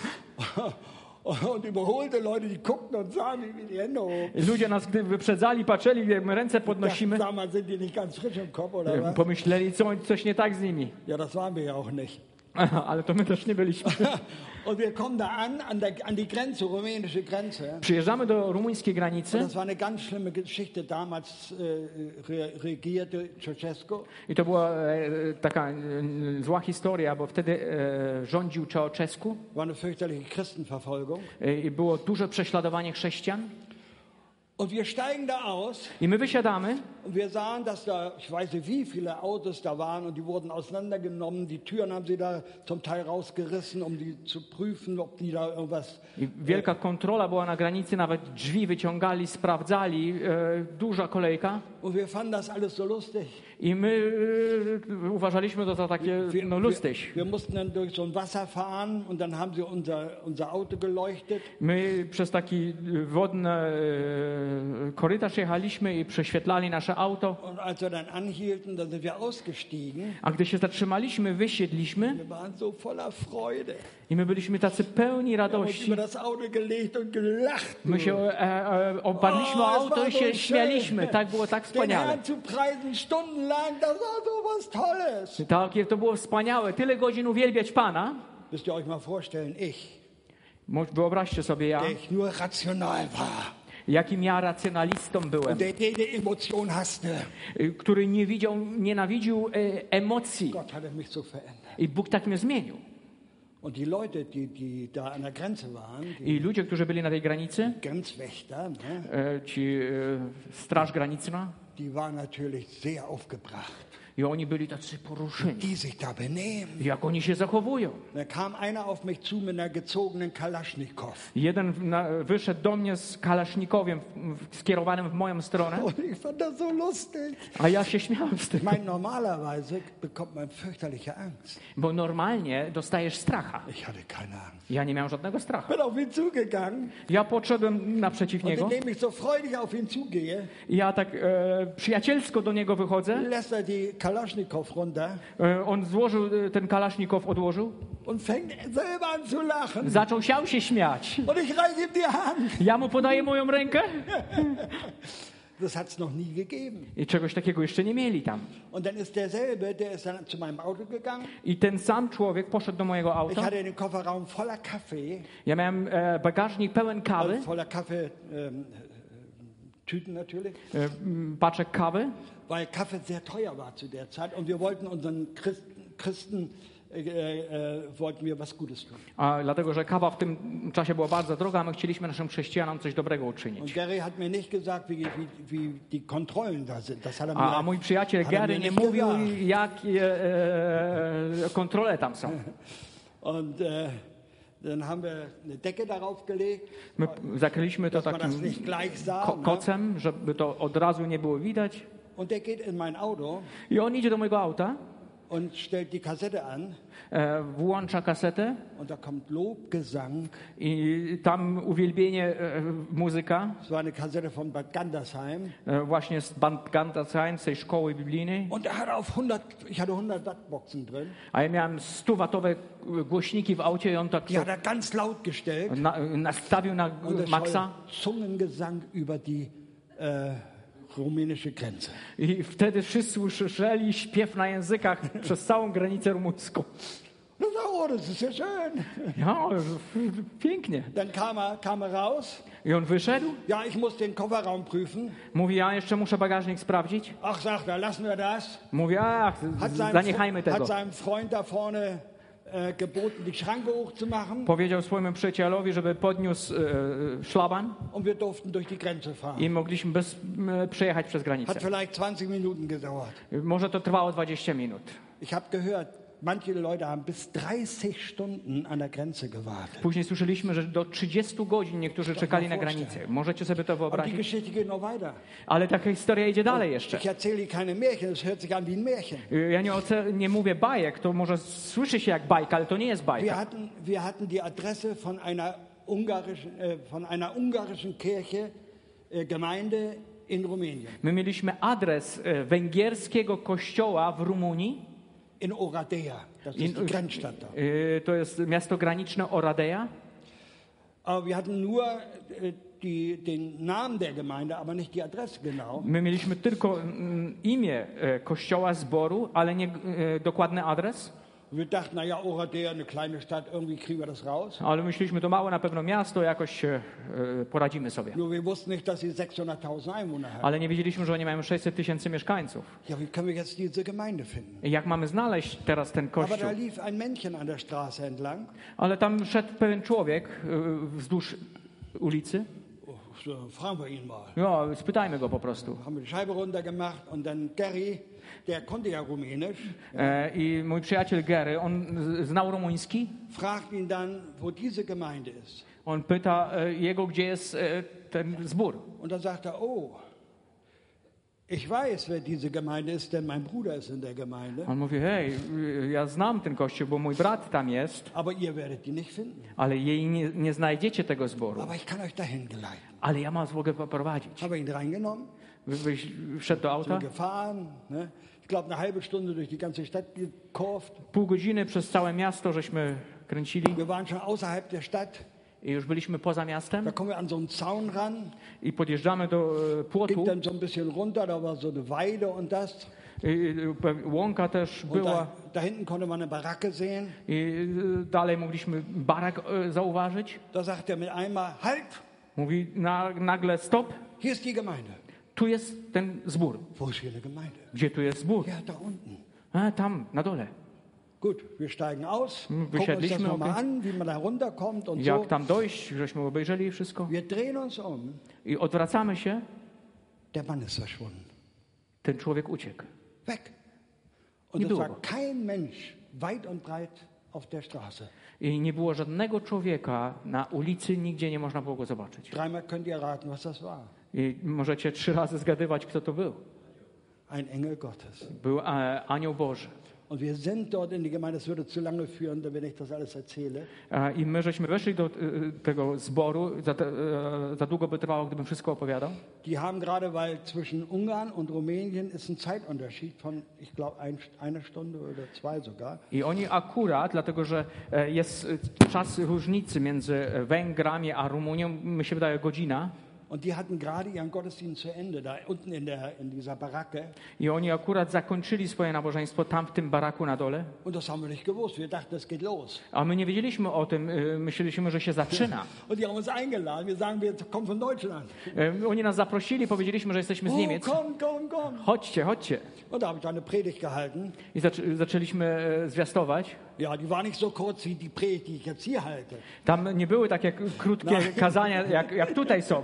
Und überholte Leute, die guckten und sahen, wie wir die Hände hoben. I ludzie nas gdy wyprzedzali, patrzyli, jak my ręce podnosimy. Sag mal, sind die nicht ganz frisch im Kopf oder was? Pomyśleli, co, coś nie tak z nimi. Ja, das waren wir ja auch nicht. Ale to my też nie byliśmy. Und wir kommen da an, an, der, an die Grenze, rumänische Grenze. Przyjeżdżamy do rumuńskiej granicy Das war eine ganz schlimme Geschichte. Damals äh, re regierte Ceausescu. i to była e, taka e, zła historia, bo wtedy e, rządził Ceausescu War eine fürchterliche Christenverfolgung. e, i było duże prześladowanie chrześcijan. Und wir steigen da aus I my wysiadamy und wir sahen, dass da, ich weiß nicht, wie viele Autos da waren und die wurden auseinandergenommen. Die Türen haben sie da zum Teil rausgerissen, um die zu prüfen, ob die da irgendwas. i wielka kontrola była na granicy, nawet drzwi wyciągali, sprawdzali, e, duża kolejka. Und wir fanden das alles so lustig. I my e, uważaliśmy to za takie Wir, no, wir, lustig. wir mussten dann durch so ein Wasser fahren und dann haben sie unser, unser Auto geleuchtet. My przez taki wodny e, korytarz jechaliśmy i prześwietlali nasze auto. Und als wir dann anhielten, dann sind wir ausgestiegen. A gdy się zatrzymaliśmy, wysiedliśmy Wir waren so voller Freude. i my byliśmy tacy pełni Wir haben uns radości. über das Auto gelegt und gelacht. My się e, e, oparliśmy o O, auto i es war się so śmialiśmy. schön. Tak było tak Den wspaniale. Herrn zu preisen, stundenlang, das war so was Tolles. Tak, to było wspaniałe. Tyle godzin uwielbiać Pana. Müsst ihr euch mal vorstellen, ich, Mo- Wyobraźcie sobie ja, der ich nur rational war jakim ja racjonalistą byłem, und der jede Emotion hasste. y, który nie widział, nienawidził e, emocji. Gott hatte mich so verändert. I Bóg tak mnie zmienił. Und die Leute, die, die da an der Grenze waren, die I ludzie, którzy byli na tej granicy, Grenzwächter, ne, e, ci e, straż graniczna, die waren natürlich sehr aufgebracht, I oni byli tacy poruszeni. die sich da benehmen. Jak oni się zachowują. Da kam einer auf mich zu mit einer gezogenen Kalaschnikow. Jeden na, wyszedł do mnie z kalasznikowiem w- skierowanym w moją stronę, Und ich fand das so lustig. a ja się śmiałem z Ich tym. meine, normalerweise bekommt man fürchterliche Angst. Bo normalnie dostajesz stracha. Ich hatte keine Angst. Ja nie miałem żadnego strachu. Bin auf ihn zugegangen. Ja podszedłem naprzeciw Und niego. indem ich so freudig auf ihn zugehe, I ja tak e, przyjacielsko do niego wychodzę. lässt er die Kalaschnikow runter E, on złożył e, ten kalasznikow, odłożył. und fängt selber an zu lachen. Zaczął siał się śmiać. Und ich reiche ihm die Hand. Ja mu podaję moją rękę. Das hat es noch nie gegeben. I czegoś takiego jeszcze nie mieli tam. Und dann ist derselbe, der ist dann zu meinem Auto gegangen. I ten sam człowiek poszedł do mojego Ich auta. hatte den Kofferraum voller Kaffee, Ja miałem e, bagażnik pełen kawy, also voller Kaffee, ähm, Tüten natürlich, e, m, paczek kawy. weil Kaffee sehr teuer war zu der Zeit und wir wollten unseren Christen, Christen äh, äh, wollten wir was Gutes tun. A dlatego, że kawa w tym czasie była bardzo droga, a my chcieliśmy naszym chrześcijanom coś dobrego Und uczynić. Gary hat mir nicht gesagt, wie, wie, wie die Kontrollen da sind. Das hat er mir, A, a mój przyjaciel hat er Gary mir nie nicht mówił, gesagt. jakie e, kontrole tam są. Und äh, dann haben wir eine Decke darauf gelegt, My zakryliśmy to dass man das takim nicht gleich sah. ko- Ne? kocem, żeby to od razu nie było widać. Und der geht in mein Auto I on idzie do mojego auta, und stellt die Kassette an e, włącza kasetę und da kommt Lobgesang. i tam uwielbienie, e, muzyka, Das war eine Kassette von Bad Gandersheim. e, właśnie z Band Gandersheim, z tej szkoły biblijnej. Und er hat auf hundert, ich hatte hundert Wattboxen drin. A ja miałem stówatowe głośniki w aucie i on tak Die hat er ganz laut gestellt. na, nastawił na Und es maksa. scholl Zungengesang über die äh, rumänische Grenze. I wtedy wszyscy usłyszeli śpiew na językach przez całą granicę rumuńską. Na so, das ist ja schön. Ja, pięknie. Dann kam er, kam er raus. I on wyszedł, Ja, ich muss den Kofferraum prüfen. mówi, ja jeszcze muszę bagażnik sprawdzić. Ach, sagt er, lassen wir das. Mówi, ach, Hat seinem, zaniechajmy tego. hat seinem Freund da vorne äh, geboten, die Schranke hochzumachen. Powiedział swojemu przyjacielowi, żeby podniósł e, szlaban Und wir durften durch die Grenze fahren. i mogliśmy bez, e, przejechać przez granicę. Hat vielleicht zwanzig Minuten gedauert. Może to trwało dwadzieścia minut. Ich habe gehört, manche Leute haben bis dreißig Stunden an der Grenze gewartet. Później słyszeliśmy, że do trzydziestu godzin niektórzy czekali na vorstellen. granicę. Możecie sobie to Aber die wyobrazić? Geschichte geht noch weiter. Ale taka historia idzie dalej jeszcze. Ich erzähle hier keine Märchen, es hört sich an wie ein Märchen. Ja nie, oce- nie mówię bajek, to może słyszy się jak bajka, ale to nie jest Wir bajka. hatten, wir hatten die Adresse von einer ungarischen, äh, von einer ungarischen Kirche, äh, Gemeinde in Rumänien, My mieliśmy adres e, węgierskiego kościoła w Rumunii. in Oradea. Das In- ist die Grenzstadt da. E, To jest miasto graniczne Oradea. Aber wir hatten nur äh, die, den Namen der Gemeinde, aber nicht die Adresse genau. My mieliśmy tylko mm, imię e, kościoła, zboru, ale nie e, dokładny adres. Wir dachten, naja, Oradea, eine kleine Stadt, irgendwie kriegen wir das raus. Ale myśleliśmy, to małe na pewno miasto, jakoś się e, poradzimy sobie. Nur wir wussten nicht, dass sie sechshunderttausend Einwohner haben. Ale nie wiedzieliśmy, że oni mają sześćset tysięcy mieszkańców. Ja, wie können wir jetzt diese Gemeinde finden? I jak mamy znaleźć teraz ten Aber kościół? da lief ein Männchen an der Straße entlang. Ale tam szedł pewien człowiek e, wzdłuż ulicy. Oh, so, fragen wir ihn mal. No, spytajmy go po prostu. Haben wir die Scheibe runtergemacht und dann Gary, der konnte ja Rumänisch, E, I mój przyjaciel Gary, on z- znał rumuński. fragt ihn dann, wo diese Gemeinde ist. On pyta e, jego, gdzie jest e, ten zbór. Und dann sagt er, oh, ich weiß, wer diese Gemeinde ist, denn mein Bruder ist in der Gemeinde. On mówi, hej, y, ja znam ten kościół, bo mój brat tam jest, Aber ihr werdet die nicht finden. ale jej nie, nie znajdziecie tego zboru. Aber ich kann euch dahin geleiten. Ale ja was mogę poprowadzić. Habe ihn reingenommen, Wy- Byś wszedł do sind auta, gefahren. Ne? Ich glaube, eine halbe Stunde durch die ganze Stadt gekurvt. pół godziny przez całe miasto żeśmy kręcili Wir waren schon außerhalb der Stadt. i już byliśmy poza Da miastem kommen wir an so einen Zaun ran, i podjeżdżamy do e, płotu. ging dann so ein bisschen runter, da war so eine Weide und das. I, i, pe- łąka też Und była da, da hinten konnte man eine Baracke sehen. i e, dalej mogliśmy barak e, zauważyć. Da sagt er mit einmal, halt, Mówi na, nagle stop, hier ist die Gemeinde. tu jest ten zbór. Wo ist hier eine Gemeinde? Gdzie tu jest zbór? Ja, da unten. A, tam, na dole. Gut, wir steigen aus, Hm, gucken uns das wysiedliśmy, nochmal okay. an, wie man da runterkommt und Jak so. tam dojść, żeśmy obejrzeli wszystko. Wir drehen uns um. I odwracamy się Der Mann ist verschwunden. ten człowiek uciekł. Weg. Und Nie es było war go. kein Mensch weit und breit auf der Straße. I nie było żadnego człowieka na ulicy, nigdzie nie można było go zobaczyć. Dreimal könnt ihr raten, was das war. I możecie trzy razy zgadywać, kto to był. Ein Engel Gottes. Był e, anioł Boży. Und wir sind dort in die Gemeinde, das würde zu lange führen, wenn ich das alles erzähle. E, I my żeśmy weszli do e, tego zboru, za, te, e, za długo by trwało, gdybym wszystko opowiadał. Die haben gerade, weil zwischen Ungarn und Rumänien ist ein Zeitunterschied von, ich glaube, ein, eine Stunde oder zwei sogar. I oni akurat, dlatego że e, jest e, czas różnicy między Węgrami a Rumunią, mi się wydaje godzina. Und die hatten gerade ihren Gottesdienst zu Ende, da unten in, der, in dieser Baracke. I oni akurat zakończyli swoje nabożeństwo tam w tym baraku na dole. Und das haben wir nicht gewusst. Wir dachten, es geht los. A my nie wiedzieliśmy o tym, e, myśleliśmy, że się zaczyna. Und die haben uns eingeladen. Wir sagen, wir kommen von Deutschland. E, oni nas zaprosili, powiedzieliśmy, że jesteśmy z Niemiec. Oh, komm, komm, komm. Chodźcie, chodźcie. Und da habe ich eine Predigt gehalten. I zac- zaczęliśmy e, zwiastować. Ja, die war nicht so kurz wie die Predigt, die ich jetzt hier halte. Tam nie były takie krótkie kazania, jak, jak tutaj są.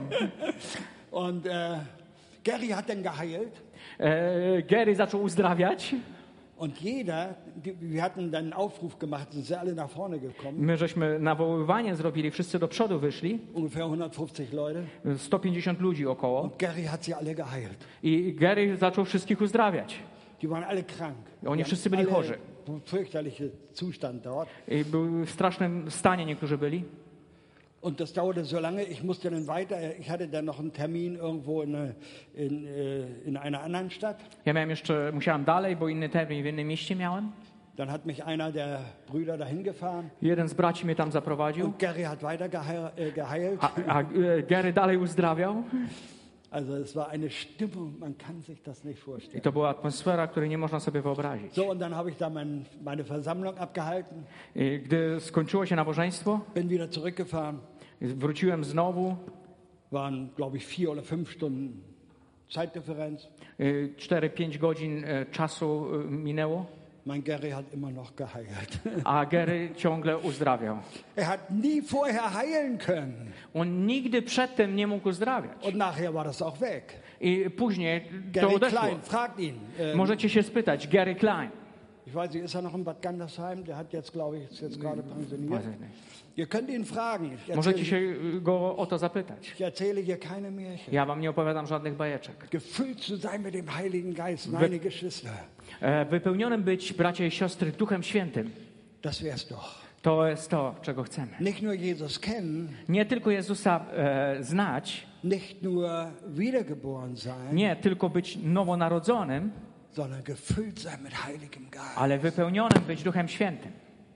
Und äh, Gary hat dann geheilt. E, Gary zaczął uzdrawiać. Und jeder, die, wir hatten dann einen Aufruf gemacht, sind sie alle nach vorne gekommen. My żeśmy nawoływanie zrobili, wszyscy do przodu wyszli. Ungefähr hundertfünfzig Leute. sto pięćdziesiąt ludzi około. Und Gary hat sie alle geheilt. I Gary zaczął wszystkich uzdrawiać. Die waren alle krank. Oni Die wszyscy haben byli alle chorzy. Fürchterliche Zustand dort. I był w strasznym stanie niektórzy byli. Und das dauerte so lange, ich musste dann weiter, ich hatte dann noch einen Termin irgendwo in, eine- in, äh, in einer anderen Stadt. Ja miałem jeszcze, musiałem dalej, bo inny termin w innym mieście miałem. Dann hat mich einer der Brüder dahin gefahren Jeden z braci mnie tam zaprowadził, und Gary hat weiter geheil, äh, geheilt. a, a e, Gary dalej uzdrawiał. Also es war eine Stimmung, man kann sich das nicht I vorstellen. to była atmosfera, której nie można sobie wyobrazić. So, und dann habe ich da mein, meine Versammlung abgehalten, I gdy skończyło się nabożeństwo, bin wieder zurückgefahren, wróciłem znowu. waren glaube ich vier oder fünf Stunden Zeitdifferenz. e, cztery pięć godzin e, czasu e, minęło, Mein Gary hat immer noch geheilt. a Gary ciągle uzdrawiał. Er hat nie vorher heilen können. On nigdy przedtem nie mógł uzdrawiać. Und nachher war das auch weg. I później to Gary odeszło. Klein, fragt ihn. Ähm, Możecie się spytać, Gary Klein. Ich weiß nicht, ist er noch in Bad Gandersheim? Der hat jetzt, glaube ich, ist jetzt gerade pensioniert. Ihr könnt ihn fragen. Ich Możecie erzähle, się go o to zapytać. ich erzähle hier keine Märchen. Ja wam nie opowiadam żadnych bajeczek. Gefüllt zu sein mit dem Heiligen Geist, meine Geschwister. E, Wypełnionym być, bracia i siostry, Duchem Świętym. Das wär's doch. To jest to, czego chcemy. Nicht nur Jesus kennen, Nie tylko Jezusa e, znać, nicht nur wiedergeboren sein, nie tylko być nowonarodzonym, sondern gefüllt sein mit Heiligem Geist. ale wypełnionym być Duchem Świętym.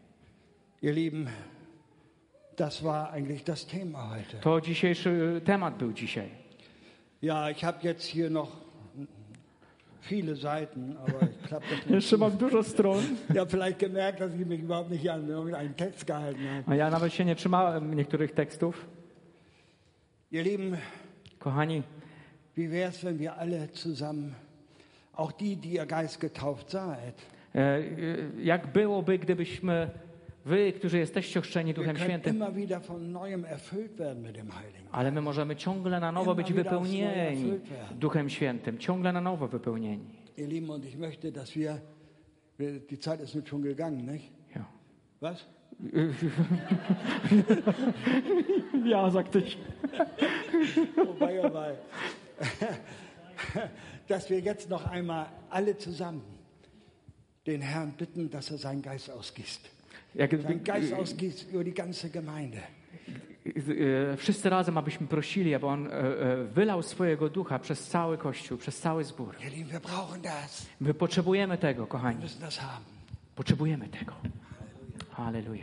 Ihr Lieben, das war eigentlich das Thema heute. To dzisiejszy temat był dzisiaj. Ja, ich habe jetzt hier noch viele Seiten, aber ich klappe das nicht. Jeszcze mam dużo stron. Ja, vielleicht gemerkt, dass ich mich überhaupt nicht an irgendeinen Text gehalten habe. A ja nawet się nie trzymałem niektórych tekstów. Ihr Lieben, Kochani, wie wäre es, wenn wir alle zusammen, auch die, die ihr Geist getauft seid, e, e, jak byłoby, gdybyśmy, wy, którzy jesteście ochrzczeni wir Duchem können Świętym, immer wieder von Neuem erfüllt werden mit dem Heiligen. ale my możemy ciągle na nowo być wypełnieni Duchem Świętym, ciągle na nowo wypełnieni. Ihr Lieben, und ich möchte, dass wir, wir- die Zeit ist nun schon gegangen, nicht? Ja. Was? Ja, sagt ich. Wobei, wobei. Dass wir jetzt noch einmal alle zusammen den Herrn bitten, dass er seinen Geist ausgießt. Jak, Seinen Geist ausgießt über die ganze Gemeinde. e, wszyscy razem, abyśmy prosili, aby On e, e, wylał swojego ducha przez cały Kościół, przez cały zbór. Ihr Lieben, wir brauchen das. My potrzebujemy tego, Wir kochani. müssen das haben. Potrzebujemy tego. Halleluja.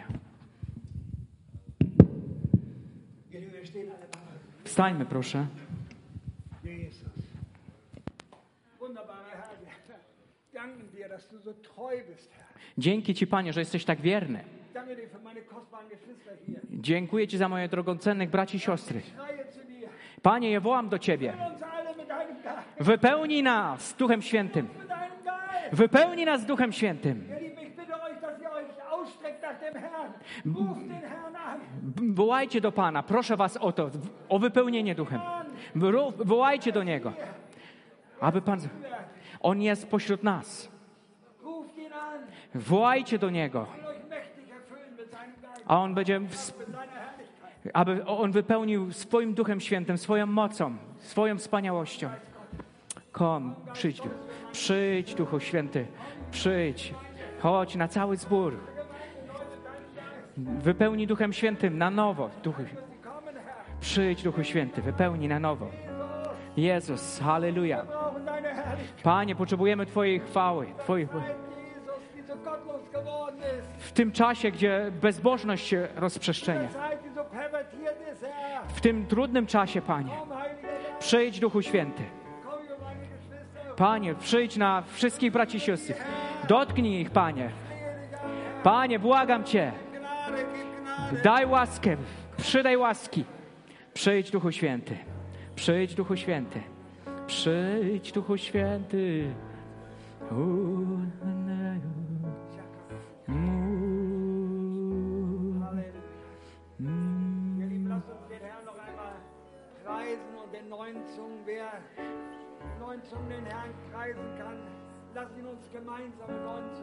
Ihr Lieben, wir stehen alle auf. Wstańmy, proszę. Jesus. Wunderbarer Herr, wir danken dir, dass du so treu bist, Herr. Dzięki Ci, Panie, że jesteś tak wierny. Danke dir für meine kostbaren Geschwister hier. Dziękuję Ci za moje drogocennych braci i siostry. Schreie zu dir. Panie, ja wołam do Ciebie. Füll uns alle mit deinem Geist. Wypełnij nas Duchem Świętym. Mit deinem Geist. Wypełnij nas Duchem Świętym. Ihr Lieben, ich bitte euch, dass ihr euch ausstreckt nach dem Herrn. Ruft den Herrn an. Wołajcie do Pana. Proszę Was o to, o wypełnienie Duchem. Wo- Wołajcie do Niego. Aby Pan, On jest pośród nas. Ruft ihn an. Wołajcie do Niego, Will euch mächtig erfüllen mit seinem Geist, a On będzie, w- mit seiner Herrlichkeit. aby On wypełnił swoim Duchem Świętym, swoją mocą, swoją wspaniałością. Kom, przyjdź, przyjdź Duchu Święty, przyjdź, chodź na cały zbór. Wypełnij Duchem Świętym na nowo. Duchu, przyjdź Duchu Święty, wypełnij na nowo. Jezus, halleluja. Brauchen deine Herrlichkeit. Panie, potrzebujemy Twojej chwały. Twojej... Jesus, die so gottlos geworden ist. W tym czasie, gdzie bezbożność się rozprzestrzenia. Zeit, die so pervertiert ist, Herr. W tym trudnym czasie, Panie, Komm, Heiliger Geist. przyjdź Duchu Święty. Komm über meine Geschwister. Panie, przyjdź na wszystkich braci i siostry. Dotknij ich, Panie. Panie, błagam Cię. Gnade, gib Gnade. Daj łaskę, przydaj łaski. Przyjdź Duchu Święty. Przyjdź Duchu Święty. Przyjdź Duchu Święty. Ihr Lieben, lasst uns den Herrn noch einmal preisen und den neuen Zungen. Wer neuen Zungen den Herrn kreisen kann, lasst ihn uns gemeinsam in neuen Zungen.